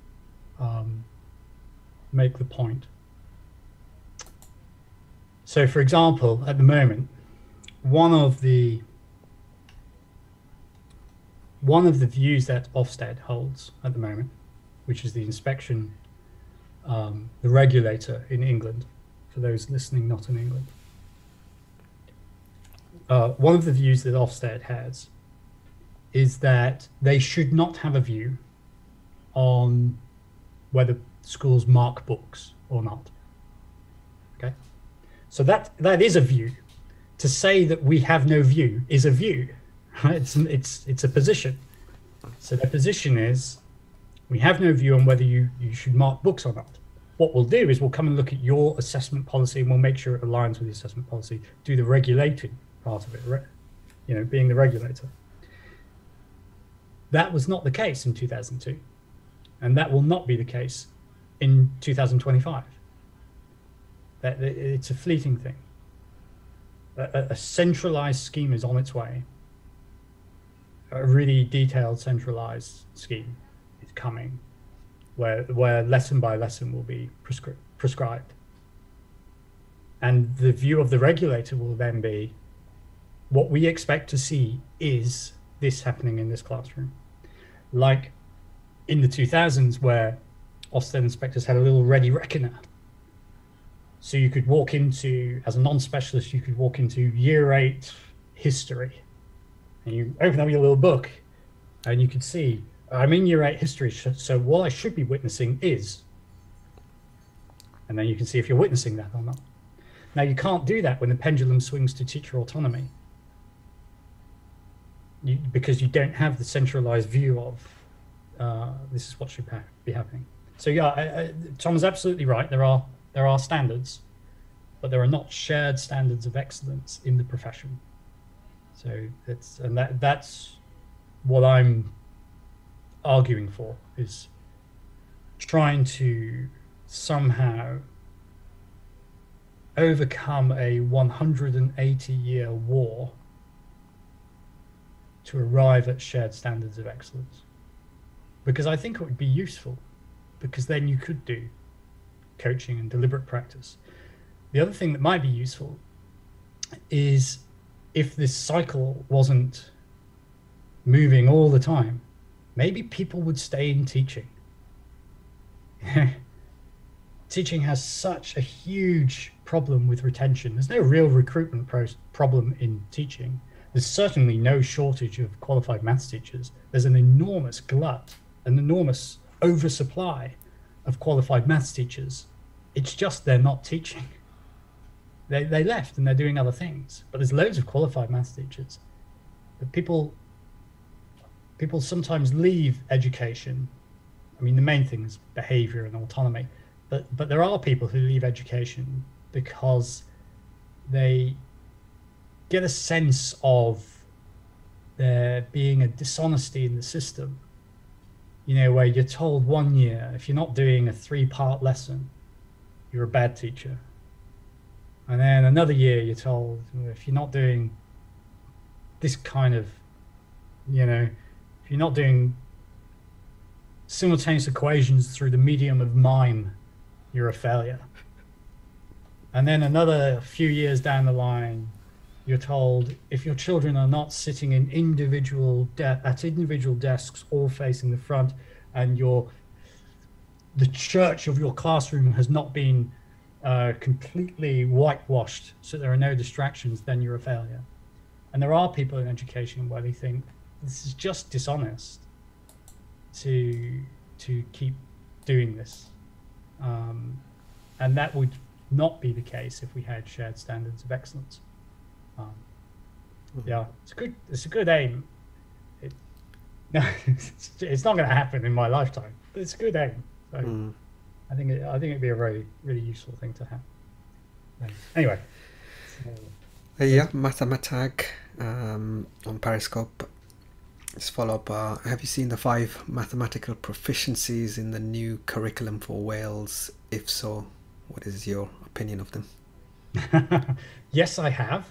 make the point. So for example, at the moment, one of the views that Ofsted holds at the moment, which is the inspection, the regulator in England, for those listening not in England, one of the views that Ofsted has is that they should not have a view on whether schools mark books or not. Okay, so that is a view. To say that we have no view is a view. Right? It's a position. So their position is, we have no view on whether you should mark books or not. What we'll do is we'll come and look at your assessment policy and we'll make sure it aligns with the assessment policy, do the regulating part of it, being the regulator. That was not the case in 2002, and that will not be the case in 2025. That it's a fleeting thing. A centralized scheme is on its way. A really detailed centralized scheme is coming, where lesson by lesson will be prescribed. And the view of the regulator will then be, what we expect to see is this happening in this classroom. Like in the 2000s, where Ofsted inspectors had a little ready reckoner. So you could walk into, as a non-specialist, you could walk into year 8 history, and you open up your little book and you could see, I'm in year 8 history, so what I should be witnessing is, and then you can see if you're witnessing that or not. Now you can't do that when the pendulum swings to teacher autonomy, because you don't have the centralized view of this is what should be happening. So yeah, Tom is absolutely right. There are standards, but there are not shared standards of excellence in the profession. So that's what I'm arguing for, is trying to somehow overcome a 180-year war to arrive at shared standards of excellence. Because I think it would be useful, because then you could do coaching and deliberate practice. The other thing that might be useful is if this cycle wasn't moving all the time, maybe people would stay in teaching. Teaching has such a huge problem with retention. There's no real recruitment problem in teaching. There's certainly no shortage of qualified maths teachers. There's an enormous glut, an enormous oversupply of qualified maths teachers. It's just they're not teaching. They left and they're doing other things. But there's loads of qualified maths teachers. But people sometimes leave education I mean, the main thing is behavior and autonomy, but there are people who leave education because they get a sense of there being a dishonesty in the system. You know, where you're told 1 year, if you're not doing a 3-part lesson, you're a bad teacher. And then another year, you're told, if you're not doing this kind of, you know, if you're not doing simultaneous equations through the medium of mime, you're a failure. And then another few years down the line, you're told if your children are not sitting in individual desks, all facing the front, and the church of your classroom has not been completely whitewashed, so there are no distractions, then you're a failure. And there are people in education where they think this is just dishonest to keep doing this, and that would not be the case if we had shared standards of excellence. Yeah, it's a good aim. It's not going to happen in my lifetime, but it's a good aim. So I think it'd be a very, really useful thing to have. Anyway. Yeah, Mathematag on Periscope. Just follow up. Have you seen the 5 mathematical proficiencies in the new curriculum for Wales? If so, what is your opinion of them? Yes, I have.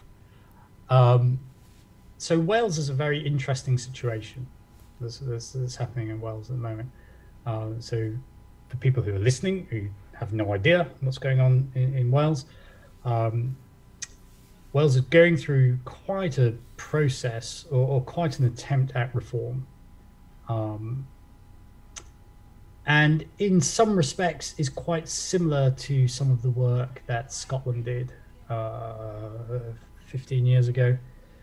So Wales is a very interesting situation that's happening in Wales at the moment. So for people who are listening who have no idea what's going on in Wales, Wales is going through quite a process or quite an attempt at reform. And in some respects is quite similar to some of the work that Scotland did 15 years ago.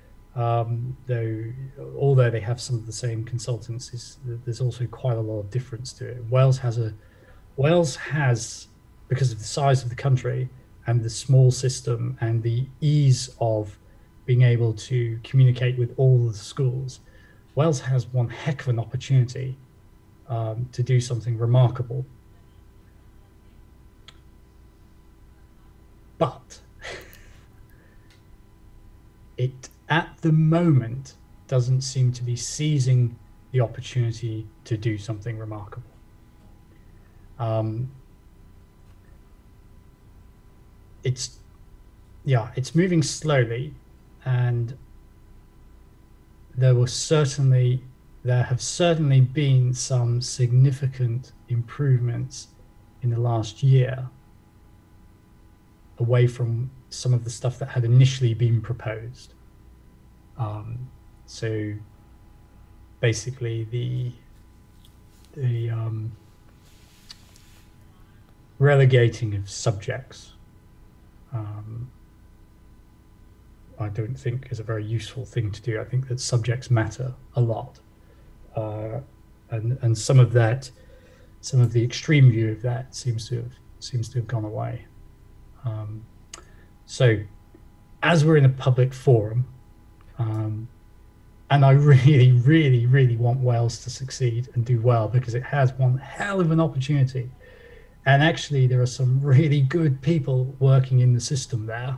Although they have some of the same consultants, there's also quite a lot of difference to it. Wales has, because of the size of the country and the small system and the ease of being able to communicate with all of the schools, Wales has one heck of an opportunity to do something remarkable. But it, at the moment, doesn't seem to be seizing the opportunity to do something remarkable. It's moving slowly, and there have certainly been some significant improvements in the last year away from some of the stuff that had initially been proposed. So basically the relegating of subjects, I don't think is a very useful thing to do. I think that subjects matter a lot. And some of the extreme view of that seems to have gone away. So as we're in a public forum, and I really, really, really want Wales to succeed and do well, because it has one hell of an opportunity. And actually, there are some really good people working in the system there.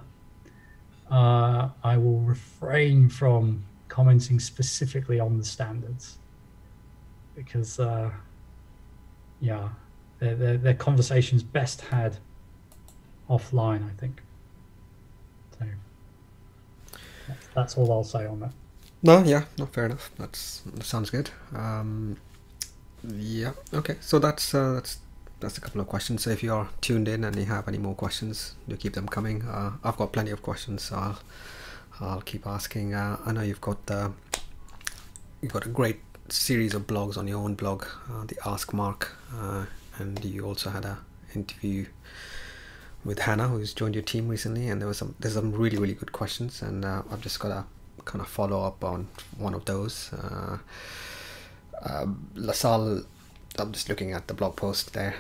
I will refrain from commenting specifically on the standards, because, they're conversations best had offline, I think. So that's all I'll say on that. No, fair enough. That sounds good. Okay. So that's a couple of questions. So if you are tuned in and you have any more questions, do keep them coming. I've got plenty of questions, so I'll keep asking. I know you've got a great series of blogs on your own blog, the Ask Mark, and you also had an interview with Hannah, who's joined your team recently, and there's some really, really good questions, and I've just got to kind of follow up on one of those. LaSalle, I'm just looking at the blog post there.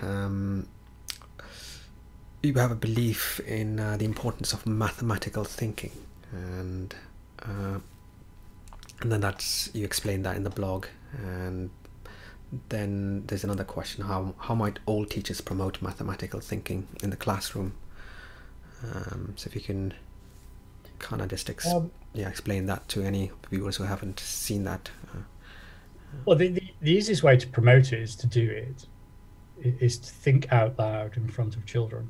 You have a belief in the importance of mathematical thinking, and then you explain that in the blog, and then there's another question: how might old teachers promote mathematical thinking in the classroom? So if you can kind of just explain that to any viewers who haven't seen that. Well, the easiest way to promote it is to do it, is to think out loud in front of children.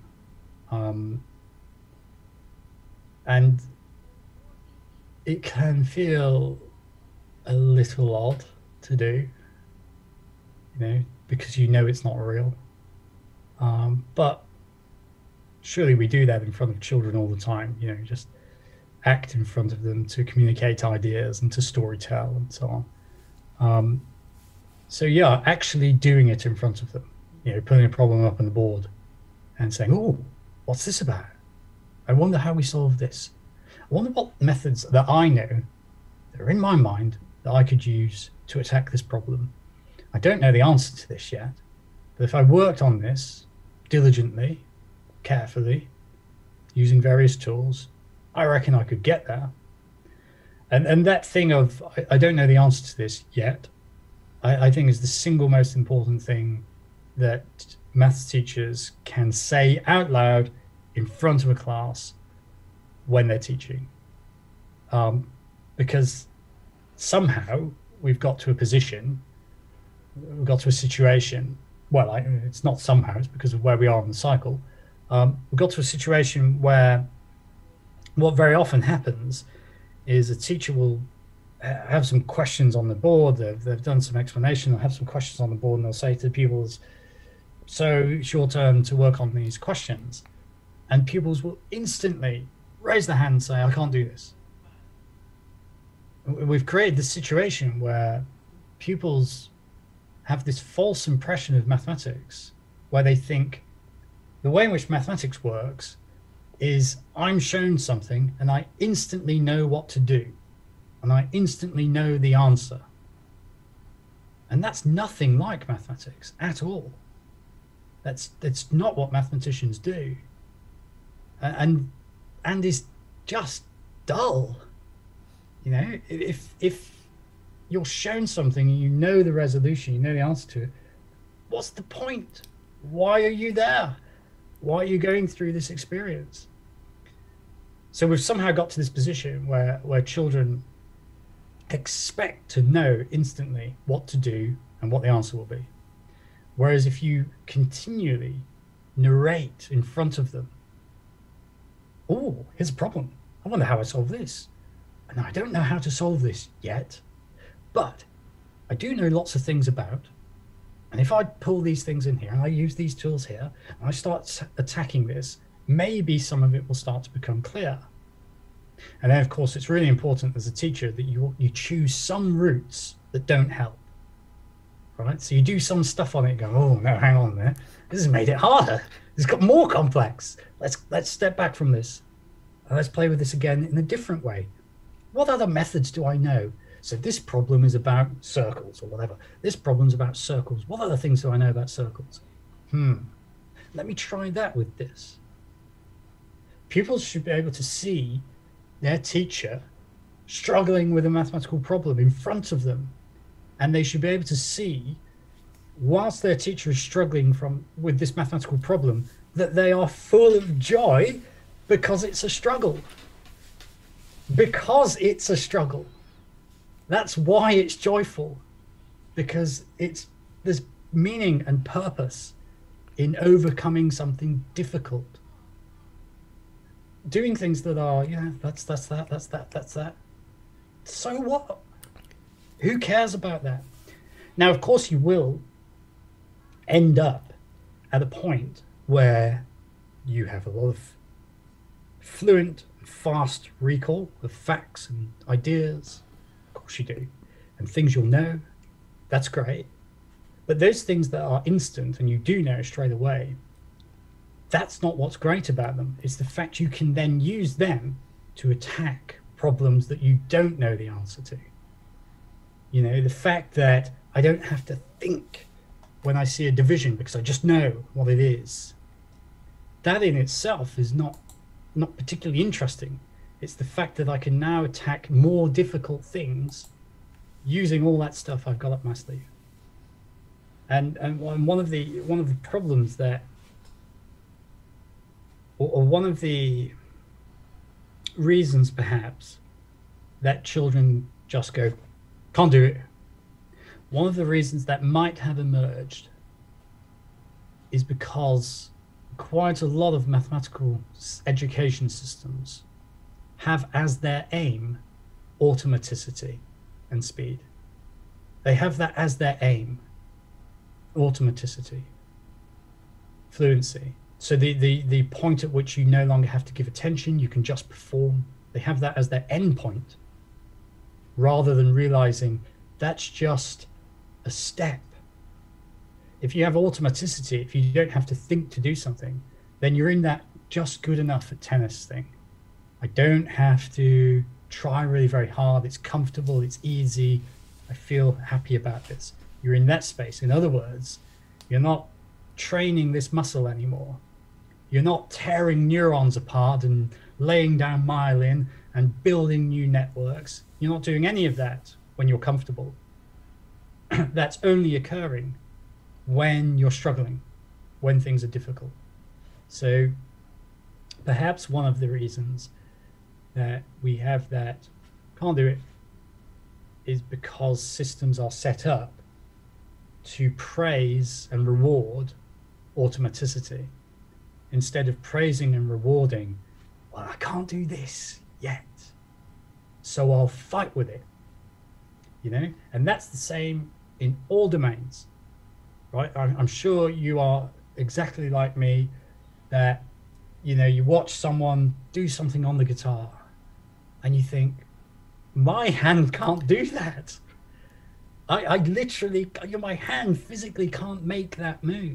And it can feel a little odd to do, because it's not real. But surely we do that in front of children all the time, just act in front of them to communicate ideas and to storytell and so on. So yeah, actually doing it in front of them, putting a problem up on the board and saying, oh, what's this about? I wonder how we solve this. I wonder what methods that I know that are in my mind that I could use to attack this problem. I don't know the answer to this yet, but if I worked on this diligently, carefully, using various tools, I reckon I could get there. And that thing of, I don't know the answer to this yet, I think is the single most important thing that maths teachers can say out loud in front of a class when they're teaching. Because somehow we've got to a situation, well, it's not somehow, it's because of where we are in the cycle. We've got to a situation where what very often happens is a teacher will have some questions on the board, they've done some explanation, they'll have some questions on the board, and they'll say to the pupils, so it's your turn to work on these questions. And pupils will instantly raise their hand and say, I can't do this. We've created this situation where pupils have this false impression of mathematics, where they think the way in which mathematics works is I'm shown something and I instantly know what to do, and I instantly know the answer. And that's nothing like mathematics at all. That's not what mathematicians do. And is just dull. If you're shown something and you know the resolution, you know the answer to it, what's the point? Why are you there? Why are you going through this experience? So we've somehow got to this position where children expect to know instantly what to do and what the answer will be. Whereas if you continually narrate in front of them, oh, here's a problem. I wonder how I solve this. And I don't know how to solve this yet, but I do know lots of things about. And if I pull these things in here and I use these tools here and I start attacking this, maybe some of it will start to become clear. And then, of course, it's really important as a teacher that you choose some routes that don't help. Right? So you do some stuff on it and go, oh, no, hang on there. This has made it harder. It's got more complex. Let's step back from this. And let's play with this again in a different way. What other methods do I know? So this problem is about circles or whatever. This problem's about circles. What other things do I know about circles? Let me try that with this. Pupils should be able to see their teacher struggling with a mathematical problem in front of them. And they should be able to see, whilst their teacher is struggling with this mathematical problem, that they are full of joy because it's a struggle. Because it's a struggle. That's why it's joyful. Because there's meaning and purpose in overcoming something difficult. Doing things that are, that's that. So what? Who cares about that? Now, of course, you will end up at a point where you have a lot of fluent, fast recall of facts and ideas. Of course you do. And things you'll know. That's great. But those things that are instant and you do know straight away, that's not what's great about them. It's the fact you can then use them to attack problems that you don't know the answer to. The fact that I don't have to think when I see a division because I just know what it is. That in itself is not particularly interesting. It's the fact that I can now attack more difficult things using all that stuff I've got up my sleeve. And one of the problems that, or one of the reasons perhaps that children just go, can't do it. One of the reasons that might have emerged is because quite a lot of mathematical education systems have as their aim automaticity and speed. They have that as their aim, automaticity, fluency. So the point at which you no longer have to give attention, you can just perform. They have that as their end point, rather than realizing that's just a step. If you have automaticity, if you don't have to think to do something, then you're in that just good enough at tennis thing. I don't have to try really very hard. It's comfortable, it's easy. I feel happy about this. You're in that space. In other words, you're not training this muscle anymore. You're not tearing neurons apart and laying down myelin and building new networks. You're not doing any of that when you're comfortable. That's only occurring when you're struggling, when things are difficult. So perhaps one of the reasons that we have that can't do it is because systems are set up to praise and reward automaticity instead of praising and rewarding, well, I can't do this yet, so I'll fight with it, you know? And that's the same in all domains, right? I'm sure you are exactly like me, that, you know, you watch someone do something on the guitar and you think, my hand can't do that. I literally, my hand physically can't make that move.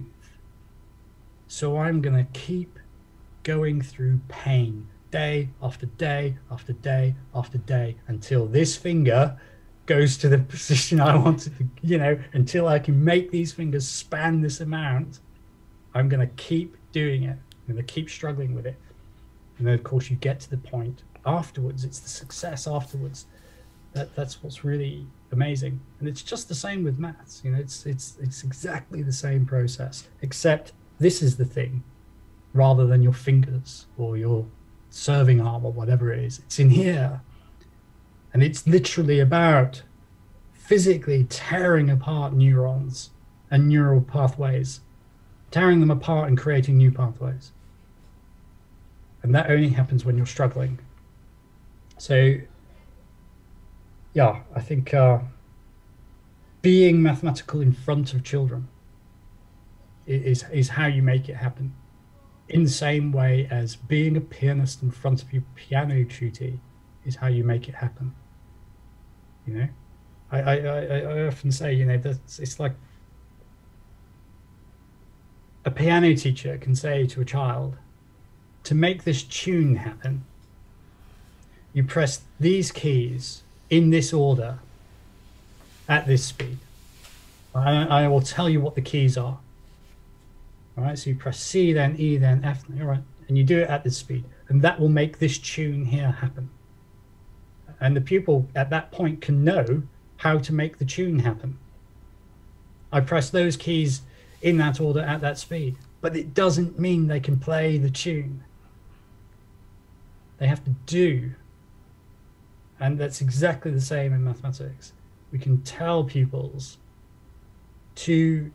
So I'm going to keep going through pain day after day after day after day until this finger goes to the position I want it to, you know, until I can make these fingers span this amount. I'm going to keep doing it. I'm going to keep struggling with it. And then, of course, you get to the point afterwards. It's the success afterwards. That's what's really amazing. And it's just the same with maths. You know, it's exactly the same process, except this is the thing, rather than your fingers or your serving arm or whatever it is. It's in here. And it's literally about physically tearing apart neurons and neural pathways, tearing them apart and creating new pathways. And that only happens when you're struggling. So, yeah, I think being mathematical in front of children is how you make it happen. In the same way as being a pianist in front of your piano tutor is how you make it happen. You know, I often say, you know, that it's like a piano teacher can say to a child, to make this tune happen, you press these keys in this order at this speed. I will tell you what the keys are. All right, so you press C, then E, then F, all right, and you do it at this speed, and that will make this tune here happen. And the pupil at that point can know how to make the tune happen. I press those keys in that order at that speed, but it doesn't mean they can play the tune. They have to do. And that's exactly the same in mathematics. We can tell pupils to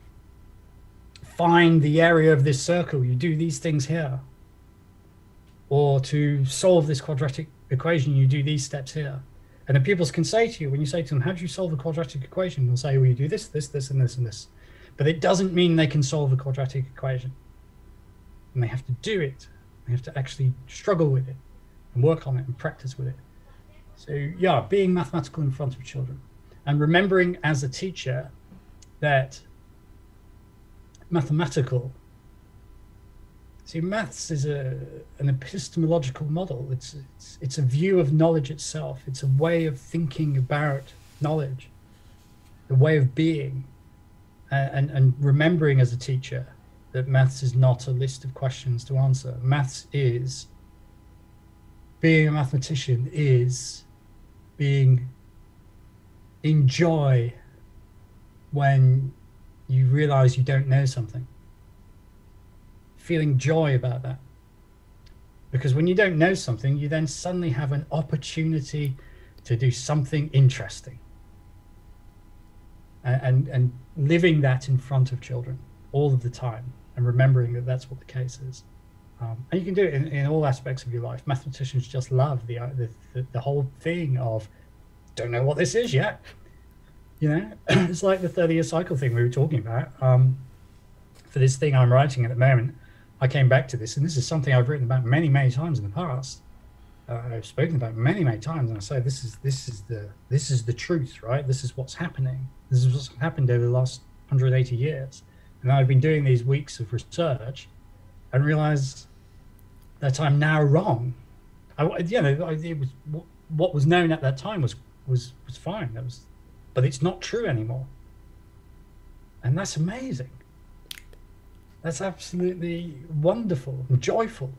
find the area of this circle, you do these things here. Or to solve this quadratic equation, you do these steps here. And the pupils can say to you, when you say to them, how do you solve a quadratic equation? They'll say, well, you do this, this, this, and this, and this. But it doesn't mean they can solve a quadratic equation. And they have to do it. They have to actually struggle with it and work on it and practice with it. So yeah, being mathematical in front of children and remembering as a teacher that mathematical, see, maths is an epistemological model. It's a view of knowledge itself. It's a way of thinking about knowledge, a way of being, and remembering as a teacher that maths is not a list of questions to answer. Maths is, being a mathematician is being in joy when you realize you don't know something. Feeling joy about that. Because when you don't know something, you then suddenly have an opportunity to do something interesting. And living that in front of children all of the time, and remembering that that's what the case is. And you can do it in all aspects of your life. Mathematicians just love the whole thing of, don't know what this is yet. It's like the 30-year cycle thing we were talking about. For this thing I'm writing at the moment, I came back to this, and this is something I've written about many, many times in the past. I've spoken about many, many times, and I say this is the truth, right? This is what's happening. This is what's happened over the last 180 years. And I've been doing these weeks of research and realized that I'm now wrong. It was what was known at that time was fine. But it's not true anymore. And that's amazing. That's absolutely wonderful and joyful.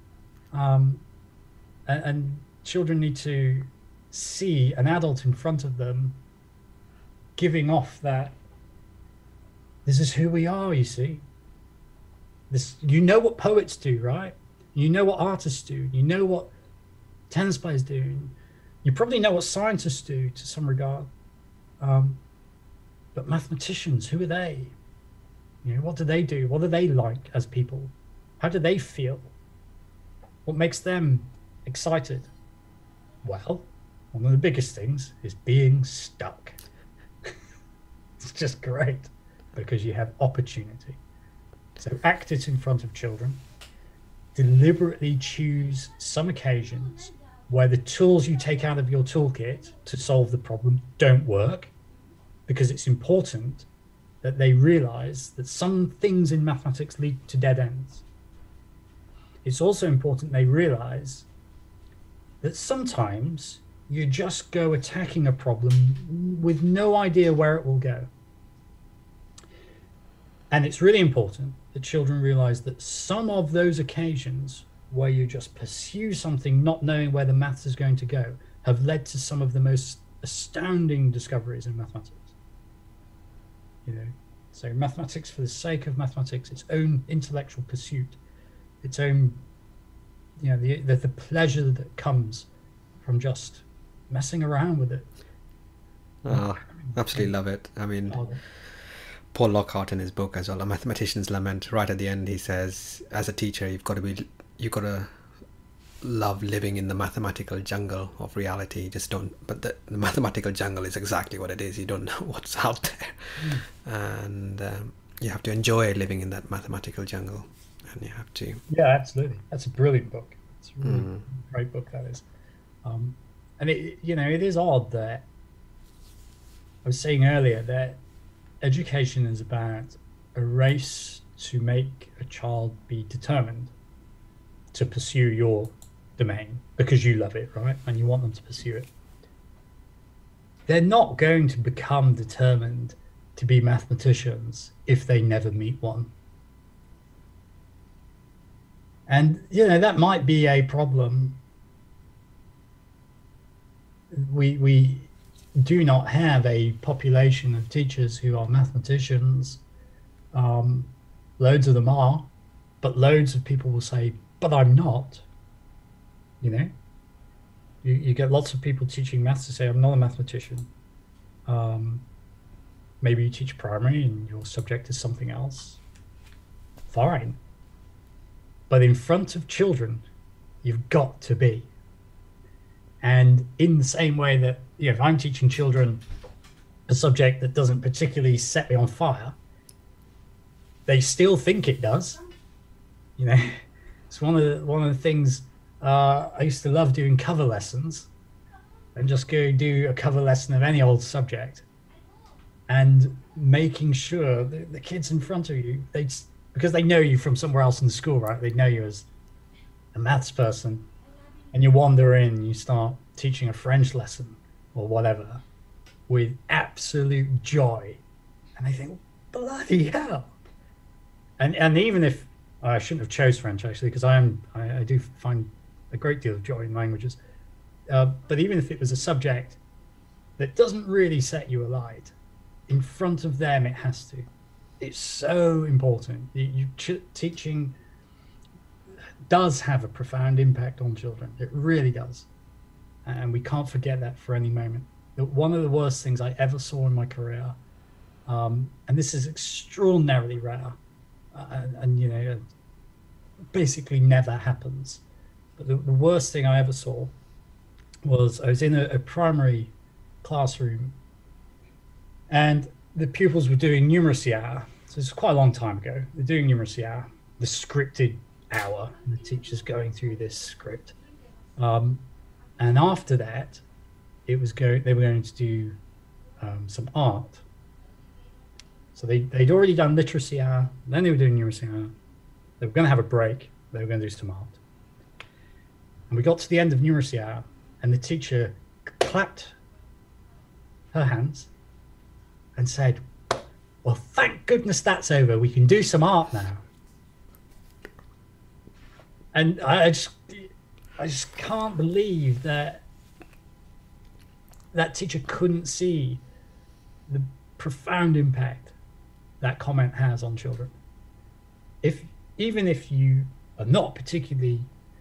And children need to see an adult in front of them giving off that this is who we are, you see. You know what poets do, right? You know what artists do. You know what tennis players do. You probably know what scientists do to some regard. But mathematicians, who are they? What do they do? What are they like as people? How do they feel? What makes them excited? Well, one of the biggest things is being stuck. It's just great because you have opportunity. So act it in front of children. Deliberately choose some occasions where the tools you take out of your toolkit to solve the problem don't work, because it's important that they realize that some things in mathematics lead to dead ends. It's also important they realize that sometimes you just go attacking a problem with no idea where it will go. And it's really important that children realize that some of those occasions where you just pursue something not knowing where the maths is going to go have led to some of the most astounding discoveries in mathematics. So mathematics for the sake of mathematics, its own intellectual pursuit, its own, the pleasure that comes from just messing around with it. Oh, absolutely love it. I mean, Paul Lockhart in his book as well, A Mathematician's Lament, right at the end, he says, as a teacher, you've got to love living in the mathematical jungle of reality. Just don't, but the mathematical jungle is exactly what it is. You don't know what's out there. And you have to enjoy living in that mathematical jungle, and you have to. Yeah, absolutely. That's a brilliant book. It's a really great book, that is. And it is odd that I was saying earlier that education is about a race to make a child be determined to pursue your domain because you love it, right? And you want them to pursue it. They're not going to become determined to be mathematicians if they never meet one. And, that might be a problem. We do not have a population of teachers who are mathematicians. Loads of them are, but loads of people will say, but I'm not. You get lots of people teaching maths to say, I'm not a mathematician. Maybe you teach primary and your subject is something else. Fine. But in front of children, you've got to be. And in the same way that, if I'm teaching children a subject that doesn't particularly set me on fire, they still think it does. It's one of the things I used to love doing cover lessons, and just go do a cover lesson of any old subject, and making sure that the kids in front of you, because they know you from somewhere else in the school, right? They know you as a maths person, and you wander in, you start teaching a French lesson or whatever with absolute joy, and they think, bloody hell. And even if I shouldn't have chose French, actually, because I do find a great deal of joy in languages, but even if it was a subject that doesn't really set you alight, in front of them it has to. It's so important. Teaching does have a profound impact on children. It really does. And we can't forget that for any moment. One of the worst things I ever saw in my career, and this is extraordinarily rare, and you know, basically never happens. But the worst thing I ever saw was I was in a primary classroom, and the pupils were doing numeracy hour. So this is quite a long time ago. They're doing numeracy hour, the scripted hour, and the teacher's going through this script. And after that, they were going to do some art. So they'd already done literacy hour, then they were doing numeracy hour. They were going to have a break. They were going to do some art. And we got to the end of numeracy hour, and the teacher clapped her hands and said, "Well, thank goodness that's over. We can do some art now." And I just can't believe that teacher couldn't see the profound impact that comment has on children. Even if you are not particularly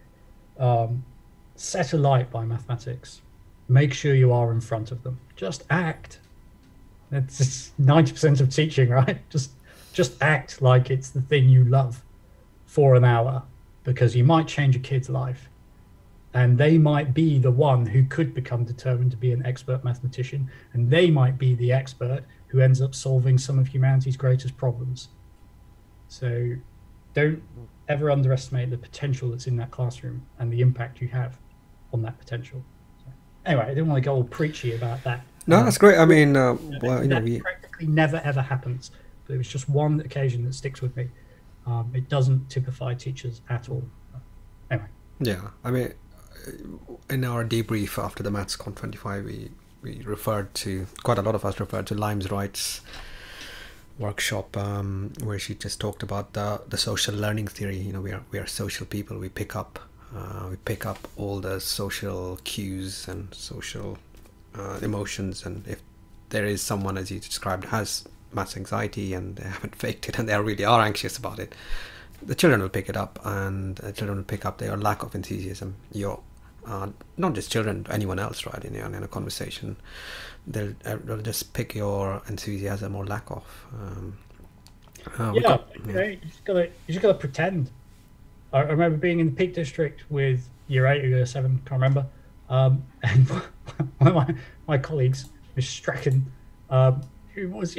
set alight by mathematics, make sure you are in front of them. Just act. That's 90% of teaching, right? Just act like it's the thing you love for an hour, because you might change a kid's life, and they might be the one who could become determined to be an expert mathematician, and they might be the expert who ends up solving some of humanity's greatest problems. So don't ever underestimate the potential that's in that classroom and the impact you have on that potential. So, anyway, I didn't want to go all preachy about that. No, that's great. I mean, that practically never ever happens, but it was just one occasion that sticks with me. It doesn't typify teachers at all. Anyway. Yeah, I mean, in our debrief after the MathsCon 25, we referred to, quite a lot of us referred to Limes Wright's workshop, where she just talked about the social learning theory. You know, we are social people. We pick up all the social cues and social emotions, and if there is someone, as you described, has maths anxiety and they haven't faked it and they really are anxious about it, the children will pick it up, and the children will pick up their lack of enthusiasm. Not just children, anyone else, right? In a conversation, they'll just pick your enthusiasm or lack of. You just gotta pretend. I remember being in the Peak District with year 8 or year 7, can't remember, and one of my colleagues, Ms. Strachan, who was,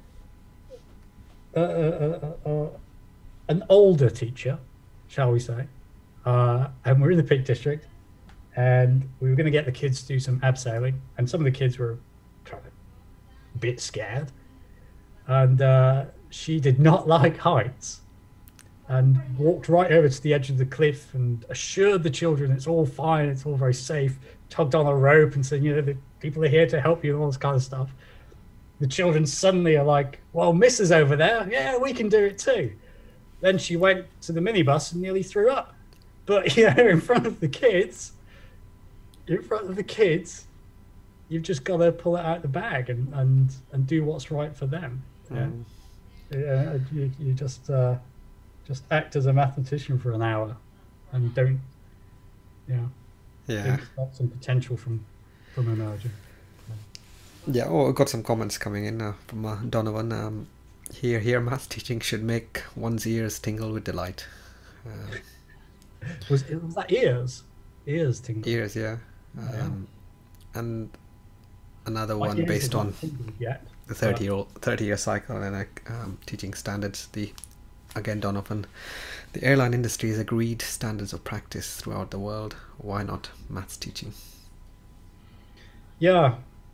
an older teacher, shall we say, and we're in the Peak District, and we were going to get the kids to do some abseiling, and some of the kids were kind of a bit scared, and she did not like heights, and walked right over to the edge of the cliff and assured the children it's all fine, it's all very safe, tugged on a rope and said, the people are here to help you and all this kind of stuff. The children suddenly are like, well, Miss is over there. Yeah, we can do it too. Then she went to the minibus and nearly threw up. But, in front of the kids, you've just got to pull it out of the bag and do what's right for them. Yeah. You just act as a mathematician for an hour and don't, think stop some potential from emerging. Yeah, I got some comments coming in from Donovan. Here, math teaching should make one's ears tingle with delight. Was that ears? Ears tingle. Ears, yeah. And another one based on the 30-year cycle and teaching standards. Again, Donovan, the airline industry has agreed standards of practice throughout the world. Why not maths teaching? Yeah.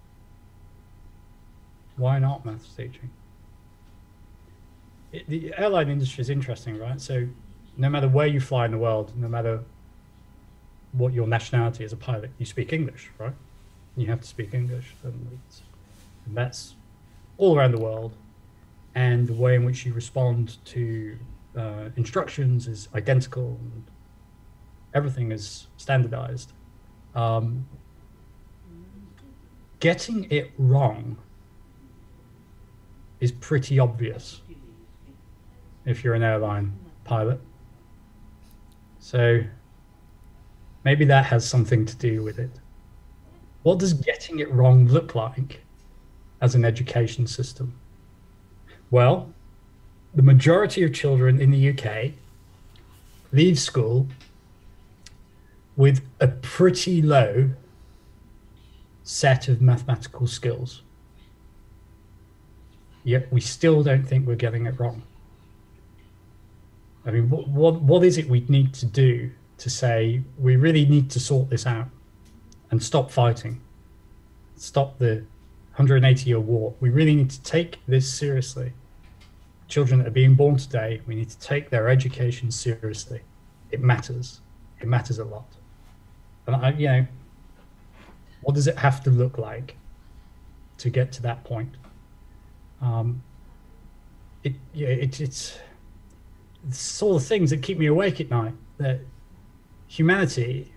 Why not maths teaching? The airline industry is interesting, right? So no matter where you fly in the world, no matter what your nationality as a pilot, you speak English, right? You have to speak English. And that's all around the world. And the way in which you respond to instructions is identical, and everything is standardized. Getting it wrong is pretty obvious if you're an airline pilot. So maybe that has something to do with it. What does getting it wrong look like as an education system? Well, the majority of children in the UK leave school with a pretty low set of mathematical skills. Yet we still don't think we're getting it wrong. I mean, what is it we need to do to say we really need to sort this out and stop fighting, stop the 180-year war? We really need to take this seriously. Children that are being born today, we need to take their education seriously. It matters. It matters a lot. And what does it have to look like to get to that point? It's all the things that keep me awake at night. That humanity,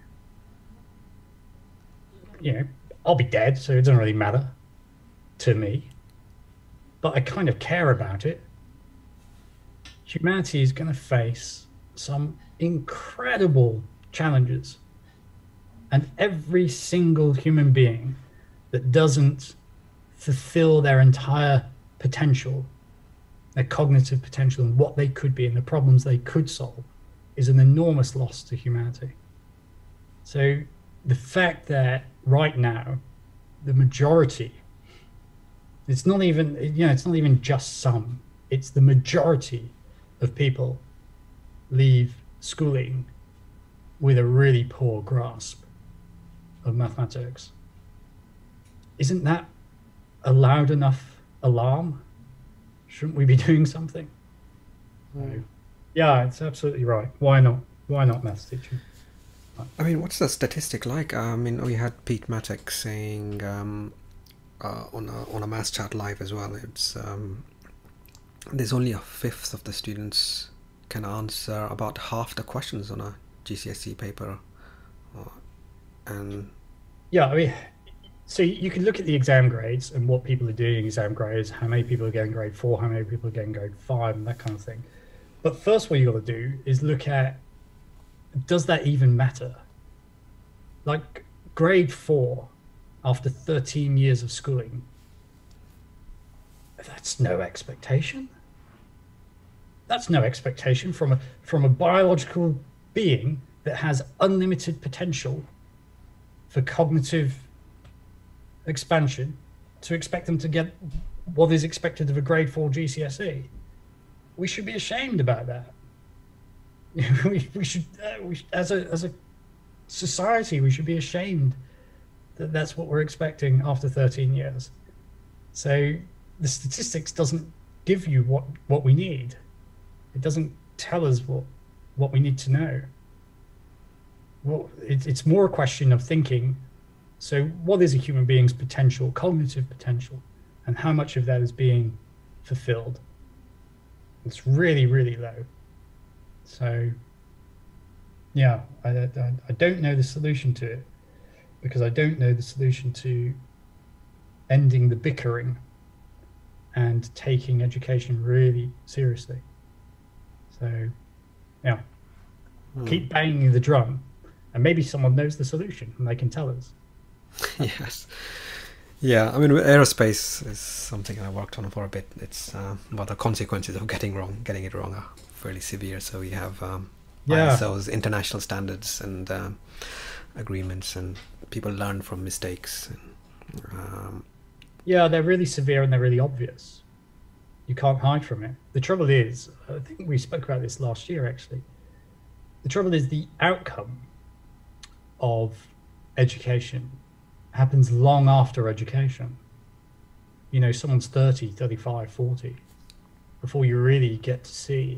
I'll be dead, so it doesn't really matter to me, but I kind of care about it. Humanity is going to face some incredible challenges, and every single human being that doesn't fulfill their entire potential, their cognitive potential, and what they could be and the problems they could solve is an enormous loss to humanity. So the fact that right now the majority, it's not even just some, it's the majority of people leave schooling with a really poor grasp of mathematics. Isn't that a loud enough alarm? Shouldn't we be doing something? Yeah, it's absolutely right. Why not? Why not maths teaching? I mean, what's the statistic like? I mean, we had Pete Matek saying on a Maths Chat Live as well. It's there's only a fifth of the students can answer about half the questions on a GCSE paper, and yeah, I mean, so you can look at the exam grades and what people are doing in exam grades, how many people are getting grade 4, how many people are getting grade 5, and that kind of thing. But first, what you got to do is look at, does that even matter? Like grade 4 after 13 years of schooling, that's no expectation. That's no expectation from a biological being that has unlimited potential for cognitive expansion, to expect them to get what is expected of a grade 4 GCSE. We should be ashamed about that. we should, as a society, we should be ashamed that that's what we're expecting after 13 years. So the statistics doesn't give you what we need. It doesn't tell us what we need to know. Well, it's more a question of thinking. So what is a human being's potential, cognitive potential, and how much of that is being fulfilled? It's really, really low. So yeah, I don't know the solution to it, because I don't know the solution to ending the bickering and taking education really seriously. So yeah, keep banging the drum, and maybe someone knows the solution and they can tell us. Yes. Yeah, I mean, aerospace is something I worked on for a bit. It's but the consequences of getting it wrong are fairly severe. So we have ISO's international standards and agreements, and people learn from mistakes. And, yeah, they're really severe and they're really obvious. You can't hide from it. The trouble is, I think we spoke about this last year actually. The trouble is the outcome of education happens long after education. Someone's 30, 35, 40 before you really get to see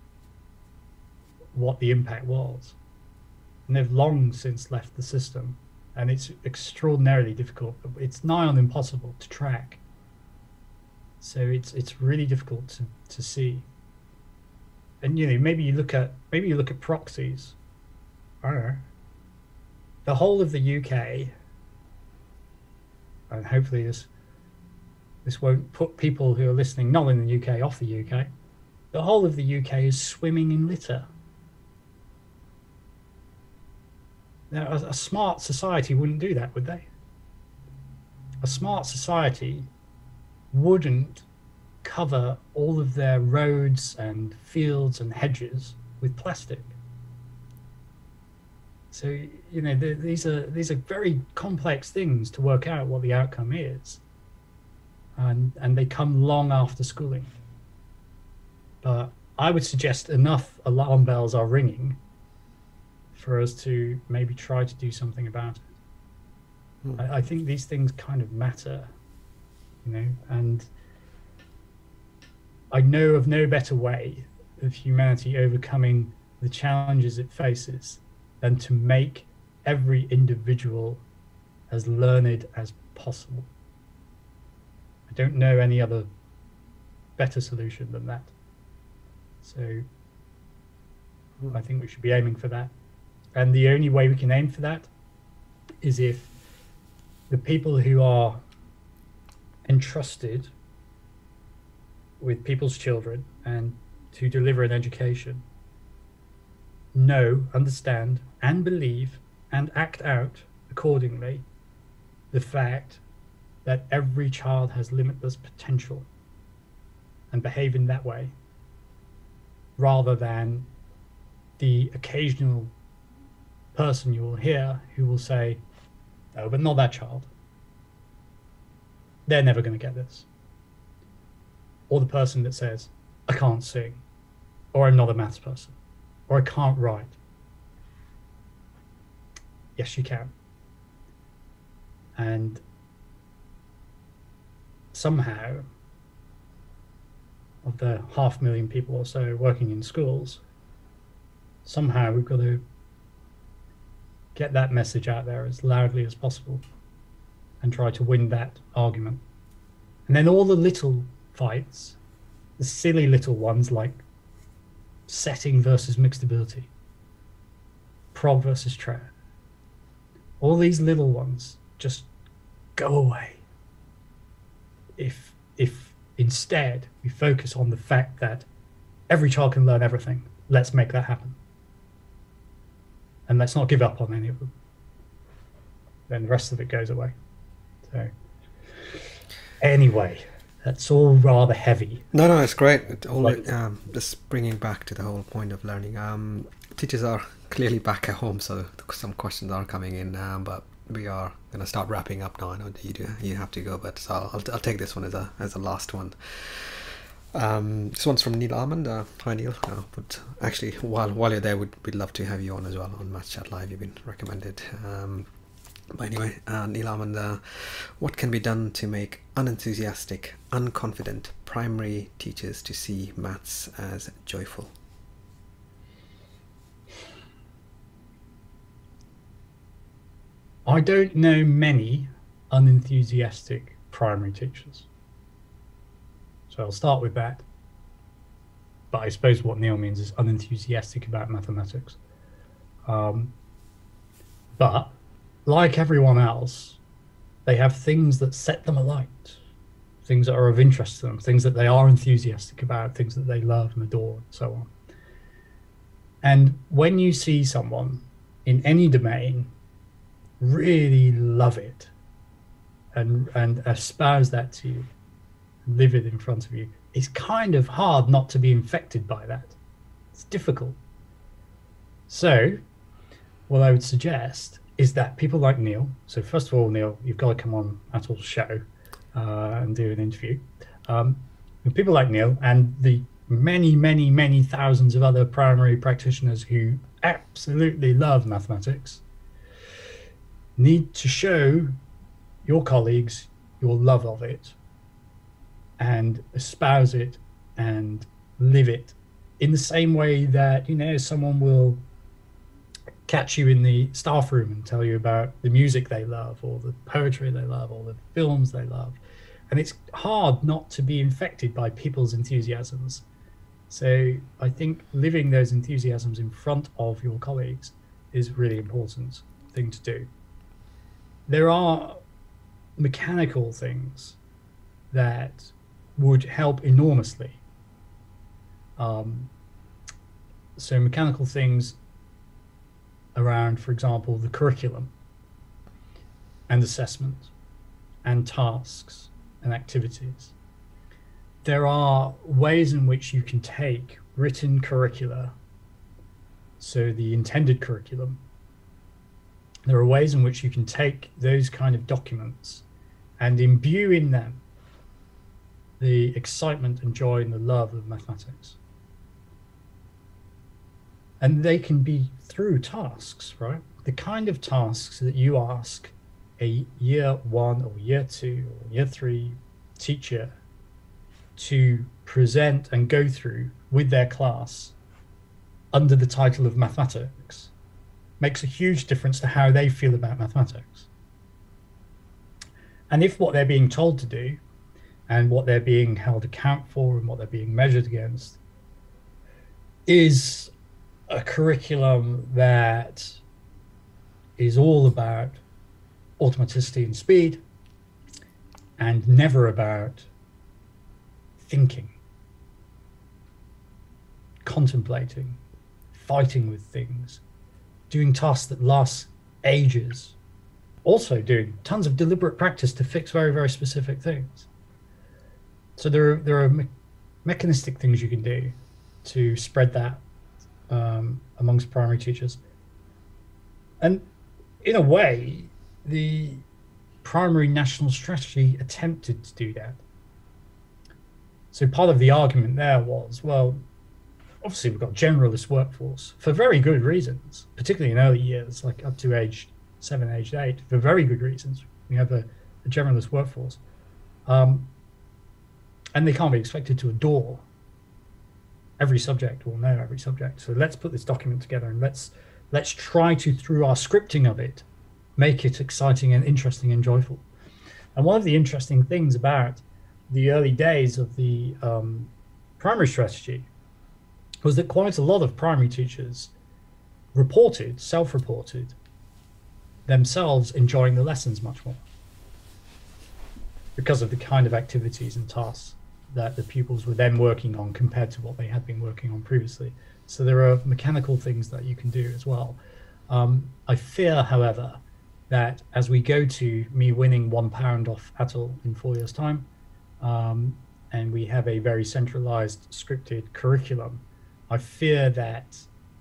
what the impact was. And they've long since left the system, and it's extraordinarily difficult. It's nigh on impossible to track. So it's really difficult to see. And maybe you look at proxies. I don't know. The whole of the UK, and hopefully this won't put people who are listening not in the UK off the UK, The whole of the UK is swimming in litter. Now, a smart society wouldn't do that, would they? A smart society wouldn't cover all of their roads and fields and hedges with plastic. So, you know, these are very complex things to work out what the outcome is, and they come long after schooling. But I would suggest enough alarm bells are ringing for us to maybe try to do something about it. I think these things kind of matter, you know, and I know of no better way of humanity overcoming the challenges it faces than to make every individual as learned as possible. I don't know any other better solution than that. So I think we should be aiming for that. And the only way we can aim for that is if the people who are entrusted with people's children and to deliver an education know, understand, and believe and act out accordingly the fact that every child has limitless potential and behave in that way, rather than the occasional person you will hear who will say, "Oh, but not that child. They're never going to get this." Or the person that says, "I can't sing," or "I'm not a maths person," or "I can't write." Yes, you can. And somehow, of the 500,000 people or so working in schools, somehow we've got to get that message out there as loudly as possible and try to win that argument. And then all the little fights, the silly little ones like setting versus mixed ability, prog versus trad, all these little ones just go away if instead we focus on the fact that every child can learn everything. Let's make that happen. And let's not give up on any of them. Then the rest of it goes away. So anyway, that's all rather heavy. No, it's great. Just bringing back to the whole point of learning. Teachers are clearly back at home, so some questions are coming in, but we are going to start wrapping up now. I know you have to go, but so I'll take this one as a last one. This one's from Neil Armand. Hi Neil. But actually, while you're there, we'd love to have you on as well on Maths Chat Live. You've been recommended. But anyway, Neil Armand, what can be done to make unenthusiastic, unconfident primary teachers to see maths as joyful? I don't know many unenthusiastic primary teachers. So I'll start with that. But I suppose what Neil means is unenthusiastic about mathematics. But like everyone else, they have things that set them alight, things that are of interest to them, things that they are enthusiastic about, things that they love and adore, and so on. And when you see someone in any domain really love it and espouse that to you, live it in front of you, it's kind of hard not to be infected by that. It's difficult. So what I would suggest is that people like Neil, so first of all, Neil, you've got to come on Atul's show and do an interview. People like Neil and the many, many, many thousands of other primary practitioners who absolutely love mathematics need to show your colleagues your love of it and espouse it and live it in the same way that, you know, someone will catch you in the staff room and tell you about the music they love or the poetry they love or the films they love. And it's hard not to be infected by people's enthusiasms. So I think living those enthusiasms in front of your colleagues is a really important thing to do. There are mechanical things that would help enormously. So mechanical things around, for example, the curriculum and assessment and tasks and activities. There are ways in which you can take written curricula, so the intended curriculum. There are ways in which you can take those kind of documents and imbue in them the excitement and joy and the love of mathematics. And they can be through tasks, right? The kind of tasks that you ask a year one or year two or year three teacher to present and go through with their class under the title of mathematics makes a huge difference to how they feel about mathematics. And if what they're being told to do and what they're being held account for and what they're being measured against is a curriculum that is all about automaticity and speed and never about thinking, contemplating, fighting with things, doing tasks that last ages, also doing tons of deliberate practice to fix very, very specific things. So there are mechanistic things you can do to spread that amongst primary teachers. And in a way, the primary national strategy attempted to do that. So part of the argument there was, well, obviously we've got generalist workforce for very good reasons, particularly in early years, like up to age 7, age 8, for very good reasons. We have a generalist workforce. And they can't be expected to adore every subject or know every subject. So let's put this document together and let's try to, through our scripting of it, make it exciting and interesting and joyful. And one of the interesting things about the early days of the primary strategy was that quite a lot of primary teachers self-reported themselves enjoying the lessons much more because of the kind of activities and tasks that the pupils were then working on compared to what they had been working on previously. So there are mechanical things that you can do as well. I fear, however, that as we go to me winning £1 off Atul in 4 years' time, and we have a very centralized scripted curriculum, I fear that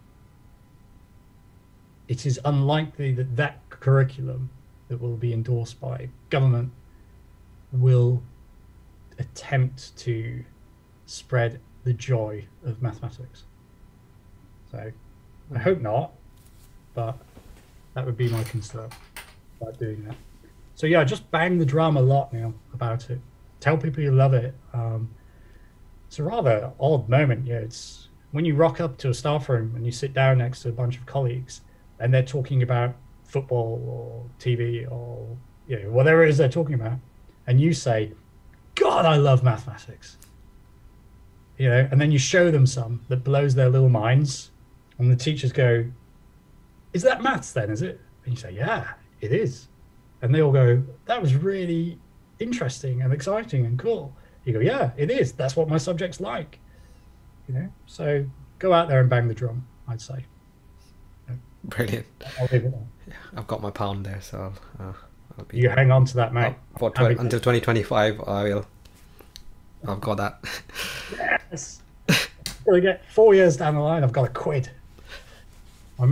it is unlikely that that curriculum that will be endorsed by government will attempt to spread the joy of mathematics. So I hope not, but that would be my concern about doing that. So yeah, just bang the drum a lot, Neil, about it. Tell people you love it. It's a rather odd moment. Yeah, it's when you rock up to a staff room and you sit down next to a bunch of colleagues and they're talking about football or TV or whatever it is they're talking about, and you say, God, I love mathematics. And then you show them some that blows their little minds, and the teachers go, is that maths then, is it? And you say, yeah, it is. And they all go, that was really interesting and exciting and cool. You go, yeah, it is. That's what my subject's like. So go out there and bang the drum, I'd say. Brilliant. I'll leave it there. Yeah, I've got my pound there, so I'll be. You hang on to that, mate. Until 2025, I've got that. Yes. Really get 4 years down the line, I've got a quid. I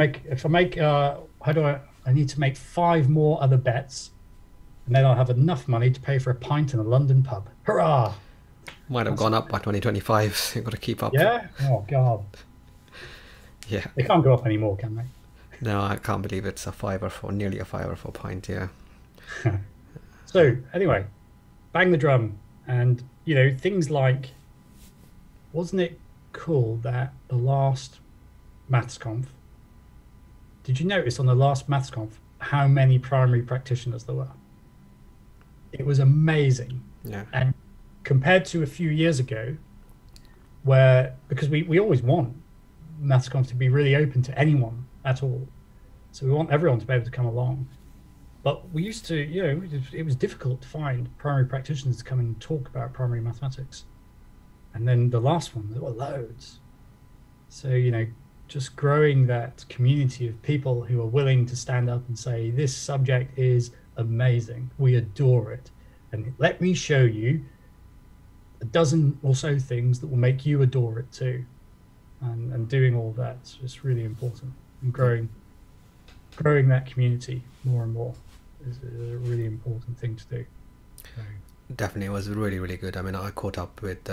need to make 5 more other bets, and then I'll have enough money to pay for a pint in a London pub. Hurrah! Might have gone up by 2025, so you've got to keep up. Yeah? Oh, God. Yeah. They can't go up anymore, can they? No, I can't believe it's nearly a fiver for a pint, yeah. So, anyway, bang the drum. And, things like, wasn't it cool that the last MathsConf, did you notice on the last MathsConf how many primary practitioners there were? It was amazing. Yeah. And compared to a few years ago, because we always want MathsConf to be really open to anyone at all. So we want everyone to be able to come along. But we used to, it was difficult to find primary practitioners to come and talk about primary mathematics. And then the last one, there were loads. So, just growing that community of people who are willing to stand up and say, this subject is amazing. We adore it. And let me show you a dozen or so things that will make you adore it too. And doing all that's just really important. And growing that community more and more is a really important thing to do. So, definitely, it was really, really good. I mean, I caught up with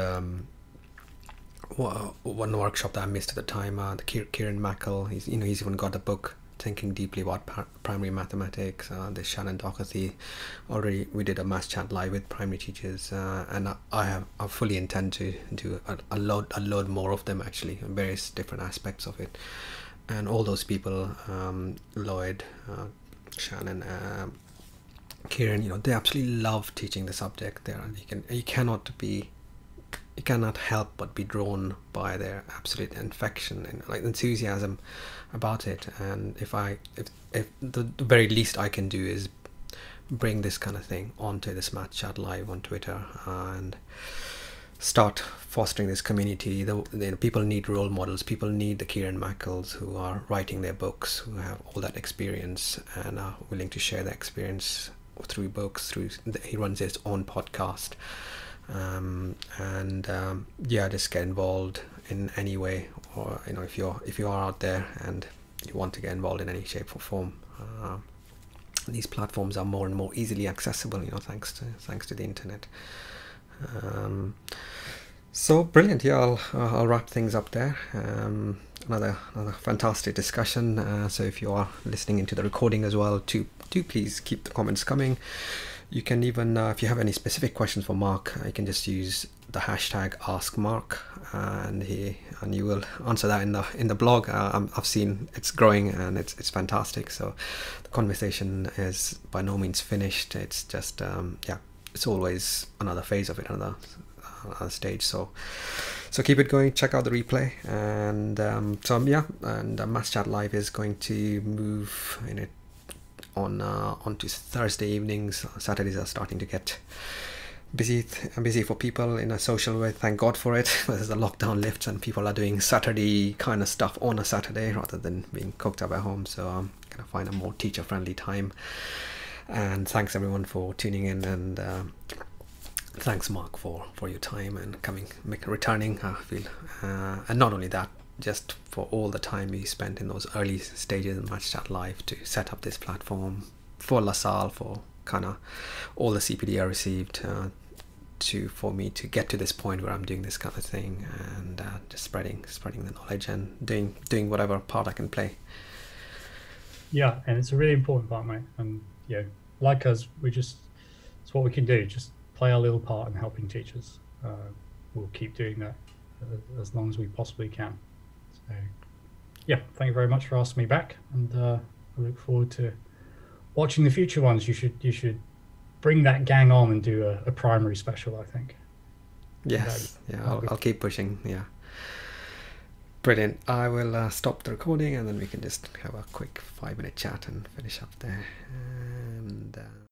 one workshop that I missed at the time. The Kieran Mackel. He's even got a book, Thinking Deeply About Primary Mathematics. The Shannon Doherty. Already, we did a mass chat live with primary teachers, and I fully intend to do a load more of them, actually, various different aspects of it. And all those people, Lloyd, Shannon, Kieran, they absolutely love teaching the subject. You cannot help but be drawn by their absolute affection and like enthusiasm about it. And if the very least I can do is bring this kind of thing onto this Math Chat Live on Twitter and start fostering this community. People need role models. People need the Kieran Mackels who are writing their books, who have all that experience and are willing to share their experience through books. He runs his own podcast, just get involved in any way. Or if you are out there and you want to get involved in any shape or form, these platforms are more and more easily accessible. Thanks to the internet. So brilliant. Yeah, I'll wrap things up there. Another fantastic discussion. So if you are listening into the recording as well, do please keep the comments coming. You can even, if you have any specific questions for Mark, you can just use the hashtag #AskMark, and you will answer that in the blog. I've seen it's growing and it's fantastic. So the conversation is by no means finished. It's just it's always another phase of it, another stage. So keep it going. Check out the replay, and Mass Chat Live is going to move onto Thursday evenings. Saturdays are starting to get busy for people in a social way. Thank God for it. There's the lockdown lifts and people are doing Saturday kind of stuff on a Saturday rather than being cooked up at home. So I'm gonna find a more teacher friendly time. And thanks everyone for tuning in, and thanks Mark for your time and returning. I feel, and not only that, just for all the time you spent in those early stages in Math Chat Live to set up this platform for LaSalle, for kind of all the CPD I received, for me to get to this point where I'm doing this kind of thing, and just spreading the knowledge and doing whatever part I can play. Yeah, and it's a really important part, mate. And like us, it's what we can do. Just play our little part in helping teachers. We'll keep doing that as long as we possibly can. So, thank you very much for asking me back, and I look forward to watching the future ones. You should bring that gang on and do a primary special, I think. Yes, I'll keep pushing. Yeah, brilliant. I will stop the recording and then we can just have a quick 5-minute chat and finish up there. And